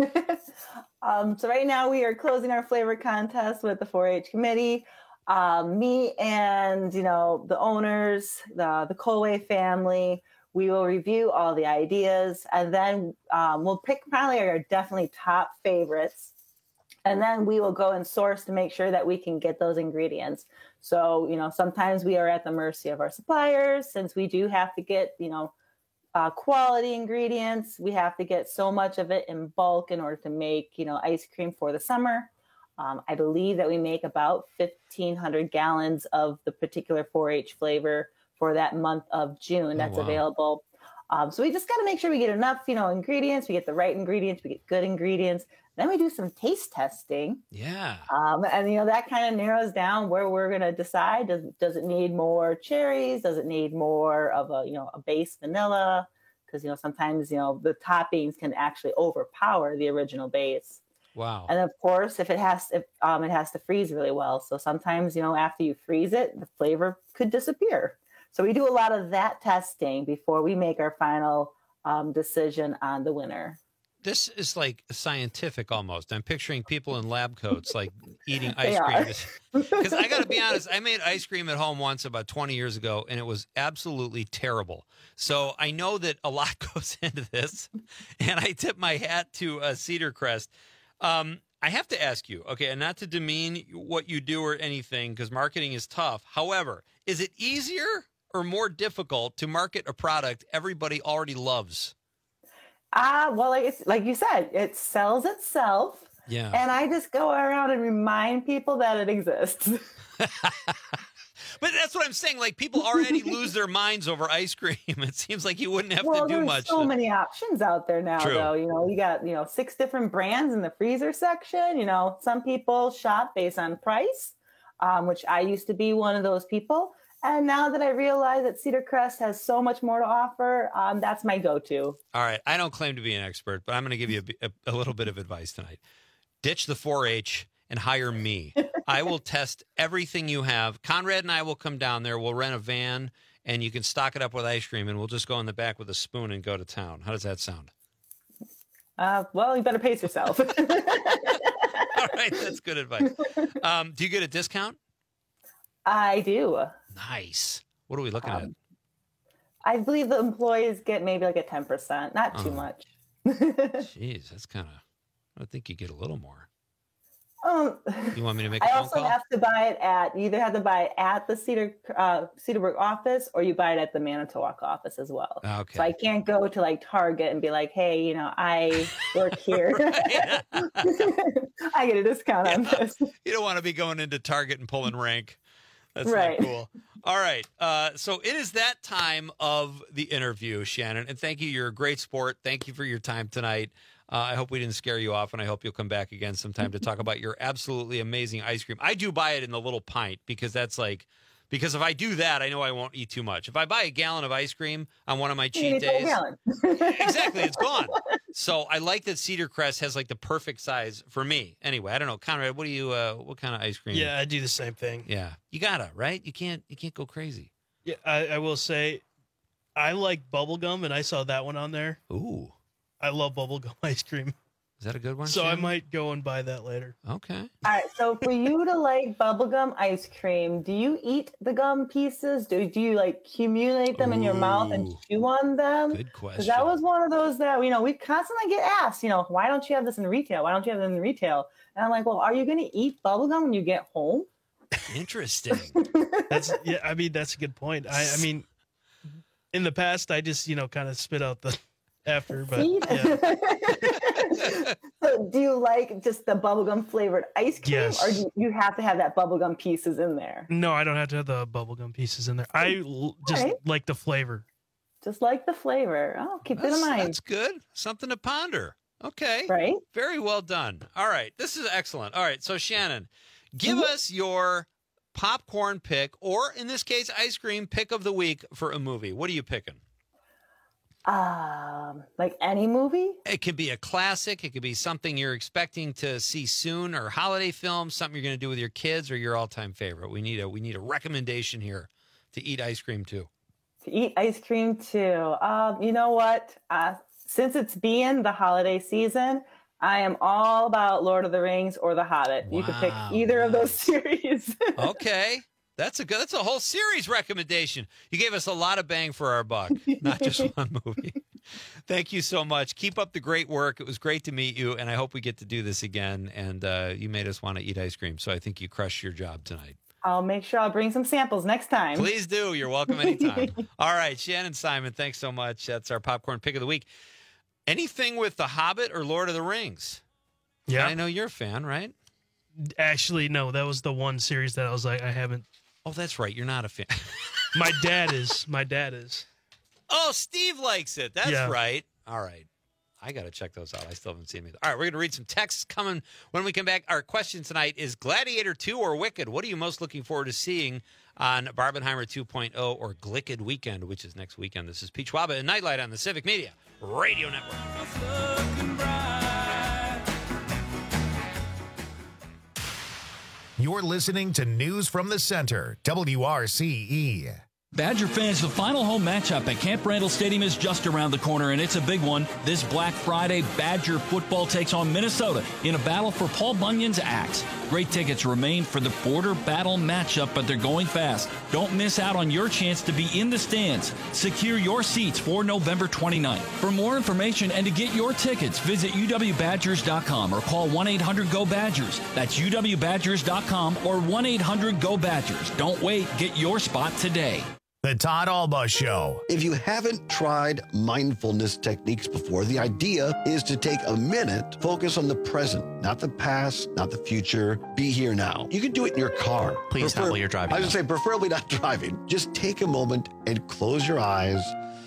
Um, so right now we are closing our flavor contest with the four H committee. Um, me and, you know, the owners, the, the Colway family, we will review all the ideas, and then um, we'll pick probably our definitely top favorites. And then we will go and source to make sure that we can get those ingredients. So, you know, sometimes we are at the mercy of our suppliers, since we do have to get, you know, Uh, quality ingredients. We have to get so much of it in bulk in order to make, you know, ice cream for the summer. Um, I believe that we make about fifteen hundred gallons of the particular four H flavor for that month of June. That's wow. available. Um, so we just got to make sure we get enough, you know, ingredients. We get the right ingredients. We get good ingredients. Then we do some taste testing. Yeah. Um, and, you know, that kind of narrows down where we're going to decide. Does, does it need more cherries? Does it need more of a, you know, a base vanilla? Because, you know, sometimes, you know, the toppings can actually overpower the original base. Wow. And of course, if it has, if um, it has to freeze really well. So sometimes, you know, after you freeze it, the flavor could disappear. So we do a lot of that testing before we make our final um, decision on the winner. This is like scientific almost. I'm picturing people in lab coats like eating They ice cream. Because I got to be honest, I made ice cream at home once about twenty years ago, and it was absolutely terrible. So I know that a lot goes into this, and I tip my hat to uh, Cedar Crest. Um, I have to ask you, okay, and not to demean what you do or anything, because marketing is tough. However, is it easier or more difficult to market a product everybody already loves? Ah, uh, well, like, it's, like you said, it sells itself. Yeah. And I just go around and remind people that it exists. But that's what I'm saying. Like, people already lose their minds over ice cream. It seems like you wouldn't have well, to do there's much. so to... many options out there now, True. though. You know, you got, you know, six different brands in the freezer section. You know, some people shop based on price, um, which I used to be one of those people. And now that I realize that Cedar Crest has so much more to offer, um, that's my go-to. All right. I don't claim to be an expert, but I'm going to give you a, a, a little bit of advice tonight. Ditch the four H and hire me. I will test everything you have. Conrad and I will come down there. We'll rent a van, and you can stock it up with ice cream, and we'll just go in the back with a spoon and go to town. How does that sound? Uh, well, you better pace yourself. All right. That's good advice. Um, do you get a discount? I do. Nice. What are we looking um, at? I believe the employees get maybe like a ten percent, not too Oh. much. Jeez, that's kind of, I would think you get a little more. Um, You want me to make a I phone also call? have to buy it at, you either have to buy it at the Cedar uh, Cedarburg office, or you buy it at the Manitowoc office as well. Okay. So I can't go to like Target and be like, hey, you know, I work here. I get a discount on this. You don't want to be going into Target and pulling rank. That's Right. not cool. All right. Uh, so it is that time of the interview, Shannon. And thank you. You're a great sport. Thank you for your time tonight. Uh, I hope we didn't scare you off, and I hope you'll come back again sometime to talk about your absolutely amazing ice cream. I do buy it in the little pint because that's like, because if I do that, I know I won't eat too much. If I buy a gallon of ice cream on one of my You cheat need a whole days, gallon. exactly, it's gone. So I like that Cedar Crest has like the perfect size for me. Anyway, I don't know, Conrad, what do you, uh, what kind of ice cream? Yeah, I do the same thing. Yeah, you gotta, right? You can't, you can't go crazy. Yeah, I, I will say, I like bubblegum, and I saw that one on there. Ooh, I love bubblegum ice cream. Is that a good one? So I Shannon? might go and buy that later. Okay. All right. So for you to like bubblegum ice cream, do you eat the gum pieces? Do, do you like accumulate them in your mouth and Ooh. chew on them? Good Because question. that was one of those that, you know, we constantly get asked, you know, why don't you have this in retail? Why don't you have it in retail? And I'm like, well, are you going to eat bubblegum when you get home? Interesting. That's yeah. I mean, that's a good point. I, I mean, in the past, I just you know kind of spit out the after, but See? yeah. So do you like just the bubblegum flavored ice cream, Yes. or do you have to have that bubblegum pieces in there? No, I don't have to have the bubblegum pieces in there. I l- just Alright. like the flavor. Just like the flavor. Oh, keep it in That's, mind. that's good. Something to ponder. Okay. Right? Very well done. All right. This is excellent. All right. So, Shannon, give Mhm. us your popcorn pick, or in this case, ice cream pick of the week for a movie. What are you picking? Um, like any movie? It could be a classic. It could be something you're expecting to see soon, or holiday film, something you're going to do with your kids, or your all-time favorite. We need a we need a recommendation here to eat ice cream too. To eat ice cream too. Um, you know what? Uh, since it's being the holiday season, I am all about Lord of the Rings or The Hobbit. You can pick Wow. either of those series. Okay. That's a good. That's a whole series recommendation. You gave us a lot of bang for our buck, not just one movie. Thank you so much. Keep up the great work. It was great to meet you, and I hope we get to do this again. And uh, you made us want to eat ice cream, so I think you crushed your job tonight. I'll make sure I'll bring some samples next time. Please do. You're welcome anytime. All right, Shannon Simon, thanks so much. That's our popcorn pick of the week. Anything with The Hobbit or Lord of the Rings? Yeah. I know you're a fan, right? Actually, no, that was the one series that I was like, I haven't. Oh, that's right. You're not a fan. My dad is. My dad is. Oh, Steve likes it. That's Yeah. right. All right. I got to check those out. I still haven't seen them either. All right, we're going to read some texts coming when we come back. Our question tonight is Gladiator two or Wicked? What are you most looking forward to seeing on Barbenheimer two point oh or Glicked Weekend, which is next weekend? This is Peach Waba and Nightlight on the Civic Media Radio Network. You're listening to News from the Center, W R C E. Badger fans, the final home matchup at Camp Randall Stadium is just around the corner, and it's a big one. This Black Friday, Badger football takes on Minnesota in a battle for Paul Bunyan's axe. Great tickets remain for the border battle matchup, but they're going fast. Don't miss out on your chance to be in the stands. Secure your seats for November twenty-ninth. For more information and to get your tickets, visit U W Badgers dot com or call one eight hundred G O Badgers. That's U W Badgers dot com or one eight hundred G O Badgers. Don't wait. Get your spot today. The Todd Alba Show. If you haven't tried mindfulness techniques before, the idea is to take a minute, focus on the present, not the past, not the future. Be here now. You can do it in your car. Please Prefer- not while you're driving. I was going to say, preferably not driving. Just take a moment and close your eyes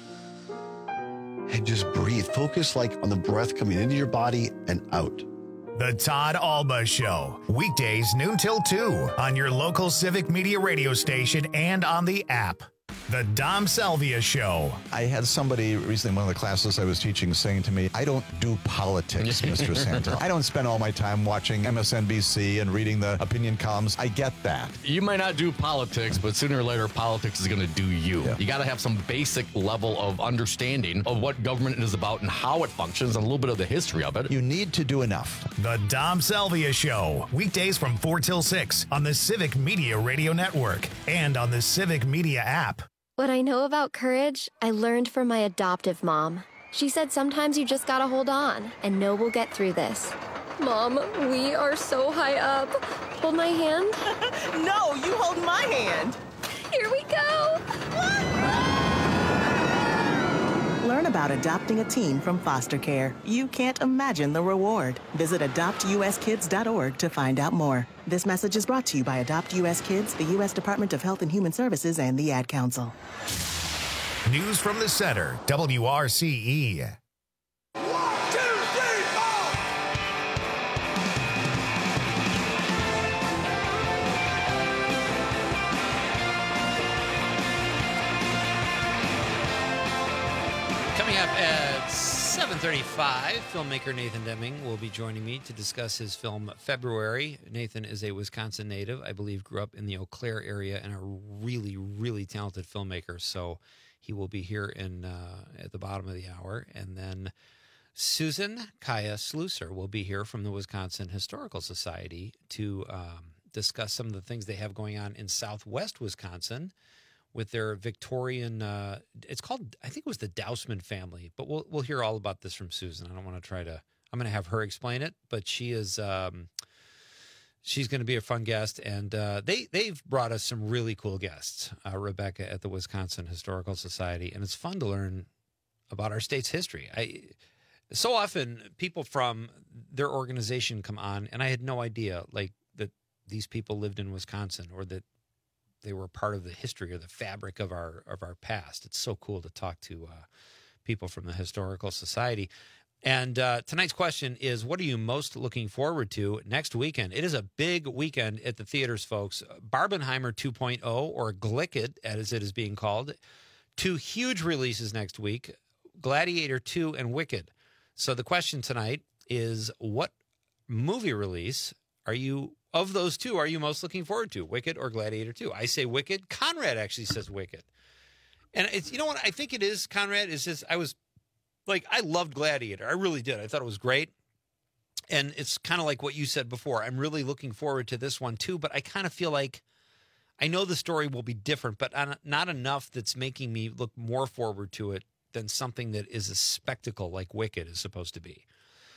and just breathe. Focus like on the breath coming into your body and out. The Todd Alba Show. Weekdays noon till two on your local Civic Media radio station and on the app. The Dom Salvia Show. I had somebody recently in one of the classes I was teaching saying to me, I don't do politics, Mister Santa. I don't spend all my time watching M S N B C and reading the opinion columns. I get that. You might not do politics, but sooner or later, politics is going to do you. Yeah. You got to have some basic level of understanding of what government is about and how it functions and a little bit of the history of it. You need to do enough. The Dom Salvia Show. Weekdays from four till six on the Civic Media Radio Network and on the Civic Media app. What I know about courage, I learned from my adoptive mom. She said sometimes you just gotta hold on and know we'll get through this. Mom, we are so high up. Hold my hand. No, you hold my hand. Here we go. Learn about adopting a teen from foster care. You can't imagine the reward. Visit adopt U S kids dot org to find out more. This message is brought to you by Adopt U S Kids, the U S Department of Health and Human Services, and the Ad Council. News from the Center, W R C E. Coming up at seven thirty-five, filmmaker Nathan Deming will be joining me to discuss his film February. Nathan is a Wisconsin native, I believe grew up in the Eau Claire area, and a really, really talented filmmaker. So he will be here in uh, at the bottom of the hour. And then Susan Kaya Slusser will be here from the Wisconsin Historical Society to um, discuss some of the things they have going on in southwest Wisconsin with their Victorian, uh, it's called, I think it was the Dousman family, but we'll we'll hear all about this from Susan. I don't want to try to, I'm going to have her explain it, but she is, um, she's going to be a fun guest, and uh, they, they've brought us some really cool guests, uh, Rebecca at the Wisconsin Historical Society, and it's fun to learn about our state's history. I so often people from their organization come on, and I had no idea, like, that these people lived in Wisconsin or that they were part of the history or the fabric of our of our past. It's so cool to talk to uh, people from the Historical Society. And uh, tonight's question is, what are you most looking forward to next weekend? It is a big weekend at the theaters, folks. Barbenheimer two point oh, or Glicked, as it is being called. Two huge releases next week, Gladiator two and Wicked. So the question tonight is, what movie release are you, of those two, are you most looking forward to, Wicked or Gladiator two? I say Wicked. Conrad actually says Wicked. And it's, you know what I think it is, Conrad? Is just, I was, like, I loved Gladiator. I really did. I thought it was great. And it's kind of like what you said before. I'm really looking forward to this one, too. But I kind of feel like I know the story will be different, but not enough that's making me look more forward to it than something that is a spectacle like Wicked is supposed to be.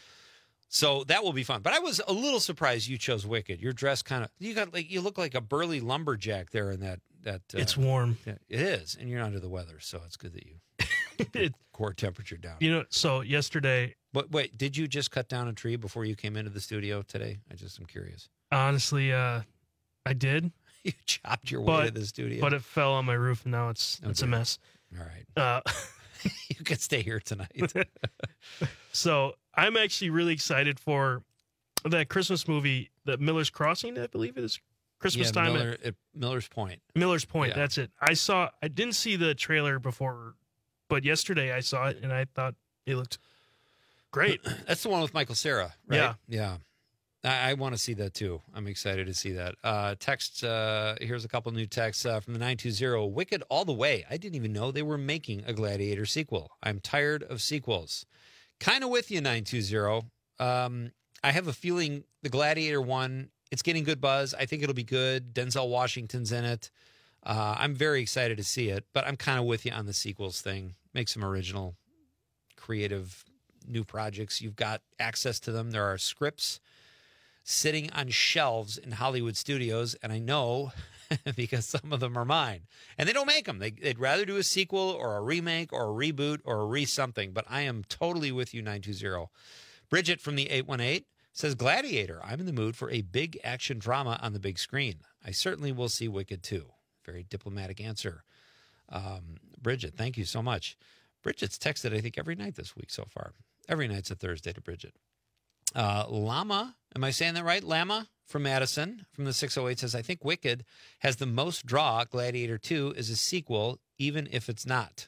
So that will be fun. But I was a little surprised you chose Wicked. Your dress kind of, you got like, you look like a burly lumberjack there in that. that. Uh, it's warm. It is. And you're under the weather. So it's good that you keep the core temperature down. You know, so yesterday. But wait, did you just cut down a tree before you came into the studio today? I just am curious. Honestly, uh, I did. You chopped your way but, to the studio. But it fell on my roof, and now it's Oh, it's a dear. mess. All right. Uh, you can stay here tonight. So I'm actually really excited for that Christmas movie, the Miller's Crossing, I believe it is. Christmas yeah, time Miller, at at Miller's Point. Miller's Point. Yeah. That's it. I saw. I didn't see the trailer before, but yesterday I saw it and I thought it looked great. That's the one with Michael Cera, right? Yeah. Yeah. I, I want to see that too. I'm excited to see that. Uh, text, uh, here's a couple new texts uh, from the nine two zero. Wicked all the way. I didn't even know they were making a Gladiator sequel. I'm tired of sequels. Kind of with you, nine two zero. Um, I have a feeling the Gladiator one, it's getting good buzz. I think it'll be good. Denzel Washington's in it. Uh, I'm very excited to see it, but I'm kind of with you on the sequels thing. Make some original, creative, new projects. You've got access to them. There are scripts sitting on shelves in Hollywood studios, and I know because some of them are mine. And they don't make them. They, they'd rather do a sequel or a remake or a reboot or a re-something, but I am totally with you, nine two zero. Bridget from the eight one eight says, Gladiator, I'm in the mood for a big action drama on the big screen. I certainly will see Wicked too. Very diplomatic answer. Um, Bridget, thank you so much. Bridget's texted, I think, every night this week so far. Every night's a Thursday to Bridget. Uh, Lama, am I saying that right? Lama from Madison from the six oh eight says, I think Wicked has the most draw. Gladiator two is a sequel, even if it's not.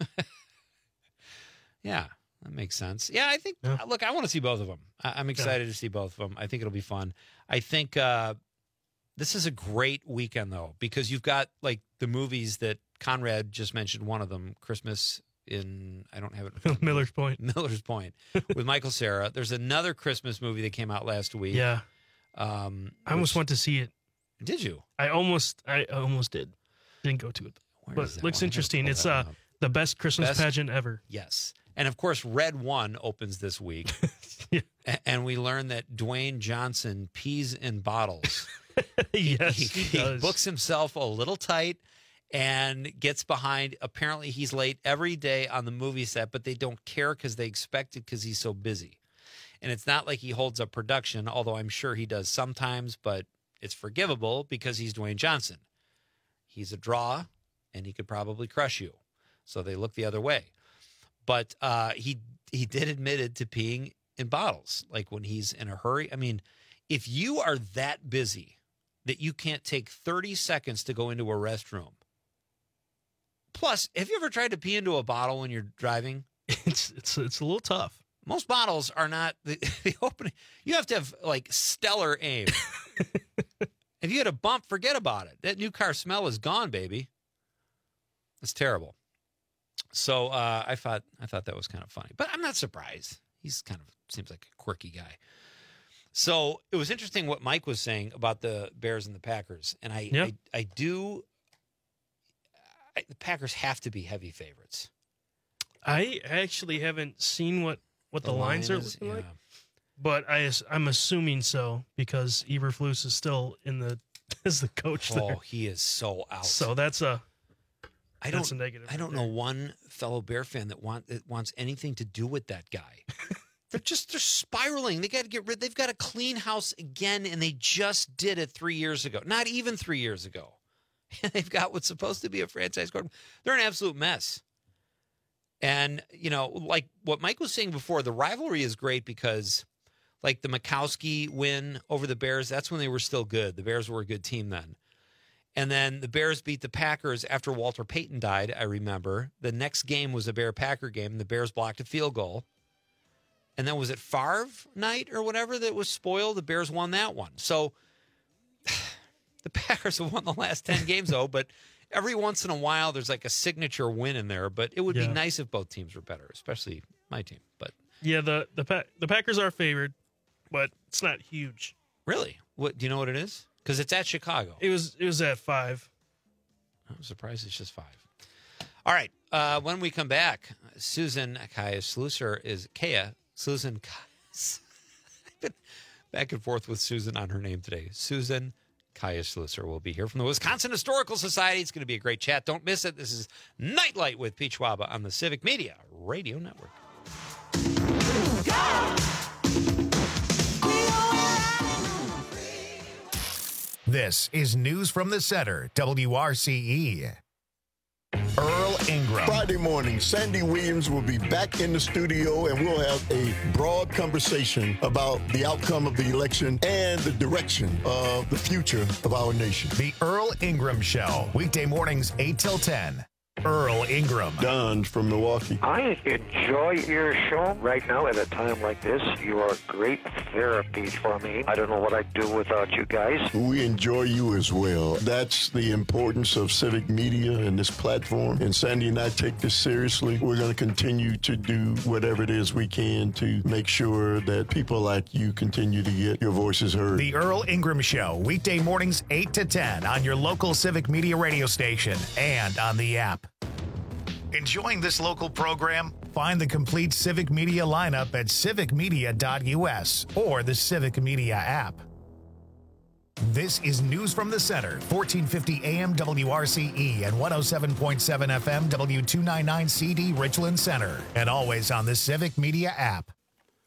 Yeah, that makes sense. Yeah, I think, yeah. Look, I want to see both of them. I- I'm excited yeah. to see both of them. I think it'll be fun. I think uh, this is a great weekend, though, because you've got like the movies that Conrad just mentioned, one of them, Christmas in, I don't have it. Miller's Point. Miller's Point with Michael Cera. There's another Christmas movie that came out last week. Yeah. Um, I almost which, went to see it. Did you? I almost, I almost did. Didn't go to it. Where but is looks one? interesting. It's uh the best Christmas Best- pageant ever. Yes. And of course, Red One opens this week. Yeah. A- And we learn that Dwayne Johnson pees in bottles. Yes, he, he he does. books himself a little tight and gets behind. Apparently, he's late every day on the movie set, but they don't care because they expect it because he's so busy. And it's not like he holds up production, although I'm sure he does sometimes, but it's forgivable because he's Dwayne Johnson. He's a draw, and he could probably crush you. So they look the other way. But uh, he he did admit it to peeing in bottles, like when he's in a hurry. I mean, if you are that busy that you can't take thirty seconds to go into a restroom. Plus, have you ever tried to pee into a bottle when you're driving? It's it's it's a little tough. Most bottles are not the, the opening. You have to have like stellar aim. If you had a bump, forget about it. That new car smell is gone, baby. It's terrible. So uh, I thought I thought that was kind of funny, but I'm not surprised. He's kind of seems like a quirky guy. So it was interesting what Mike was saying about the Bears and the Packers, and I Yeah. I, I do. I, the Packers have to be heavy favorites. I actually haven't seen what, what the, The lines line are is- looking like, yeah. but I as- I'm assuming so because Eberflus is still in the as the coach Oh, there. he is so out. So that's a I that's don't. a negative. I don't know one fellow Bear fan that want that wants anything to do with that guy. They're just they're spiraling. They got to get rid. They've got to clean house again, and they just did it three years ago. Not even three years ago. They've got what's supposed to be a franchise quarterback. They're an absolute mess. And you know, like what Mike was saying before, the rivalry is great because, like the Mikowski win over the Bears, that's when they were still good. The Bears were a good team then. And then the Bears beat the Packers after Walter Payton died, I remember. The next game was a Bear-Packer game. The Bears blocked a field goal. And then was it Favre night or whatever that was spoiled? The Bears won that one. So the Packers have won the last ten games, though. But every once in a while, there's like a signature win in there. But it would Yeah. be nice if both teams were better, especially my team. But Yeah, the the pa- the Packers are favored, but it's not huge. really, what do you know what it is? Because it's at Chicago. It was it was at five. I'm surprised it's just five. All right. Uh, when we come back, Susan Kaya Slusser is Kaya. Susan Kaya. I've been back and forth with Susan on her name today. Susan Kaya Slusser will be here from the Wisconsin Historical Society. It's going to be a great chat. Don't miss it. This is Nightlight with Pete Schwaba on the Civic Media Radio Network. This is News from the Center, W R C E. Earl Ingram. Friday morning, Sandy Williams will be back in the studio, and we'll have a broad conversation about the outcome of the election and the direction of the future of our nation. The Earl Ingram Show, weekday mornings eight till ten. Earl Ingram. Don from Milwaukee. I enjoy your show right now at a time like this. You are great therapy for me. I don't know what I'd do without you guys. We enjoy you as well. That's the importance of civic media and this platform. And Sandy and I take this seriously. We're going to continue to do whatever it is we can to make sure that people like you continue to get your voices heard. The Earl Ingram Show, weekday mornings eight to ten on your local civic media radio station and on the app. Enjoying this local program? Find the complete Civic Media lineup at civic media dot U S or the Civic Media app. This is News from the Center, fourteen fifty A M W R C E and one oh seven point seven F M W two ninety-nine C D Richland Center, and always on the Civic Media app.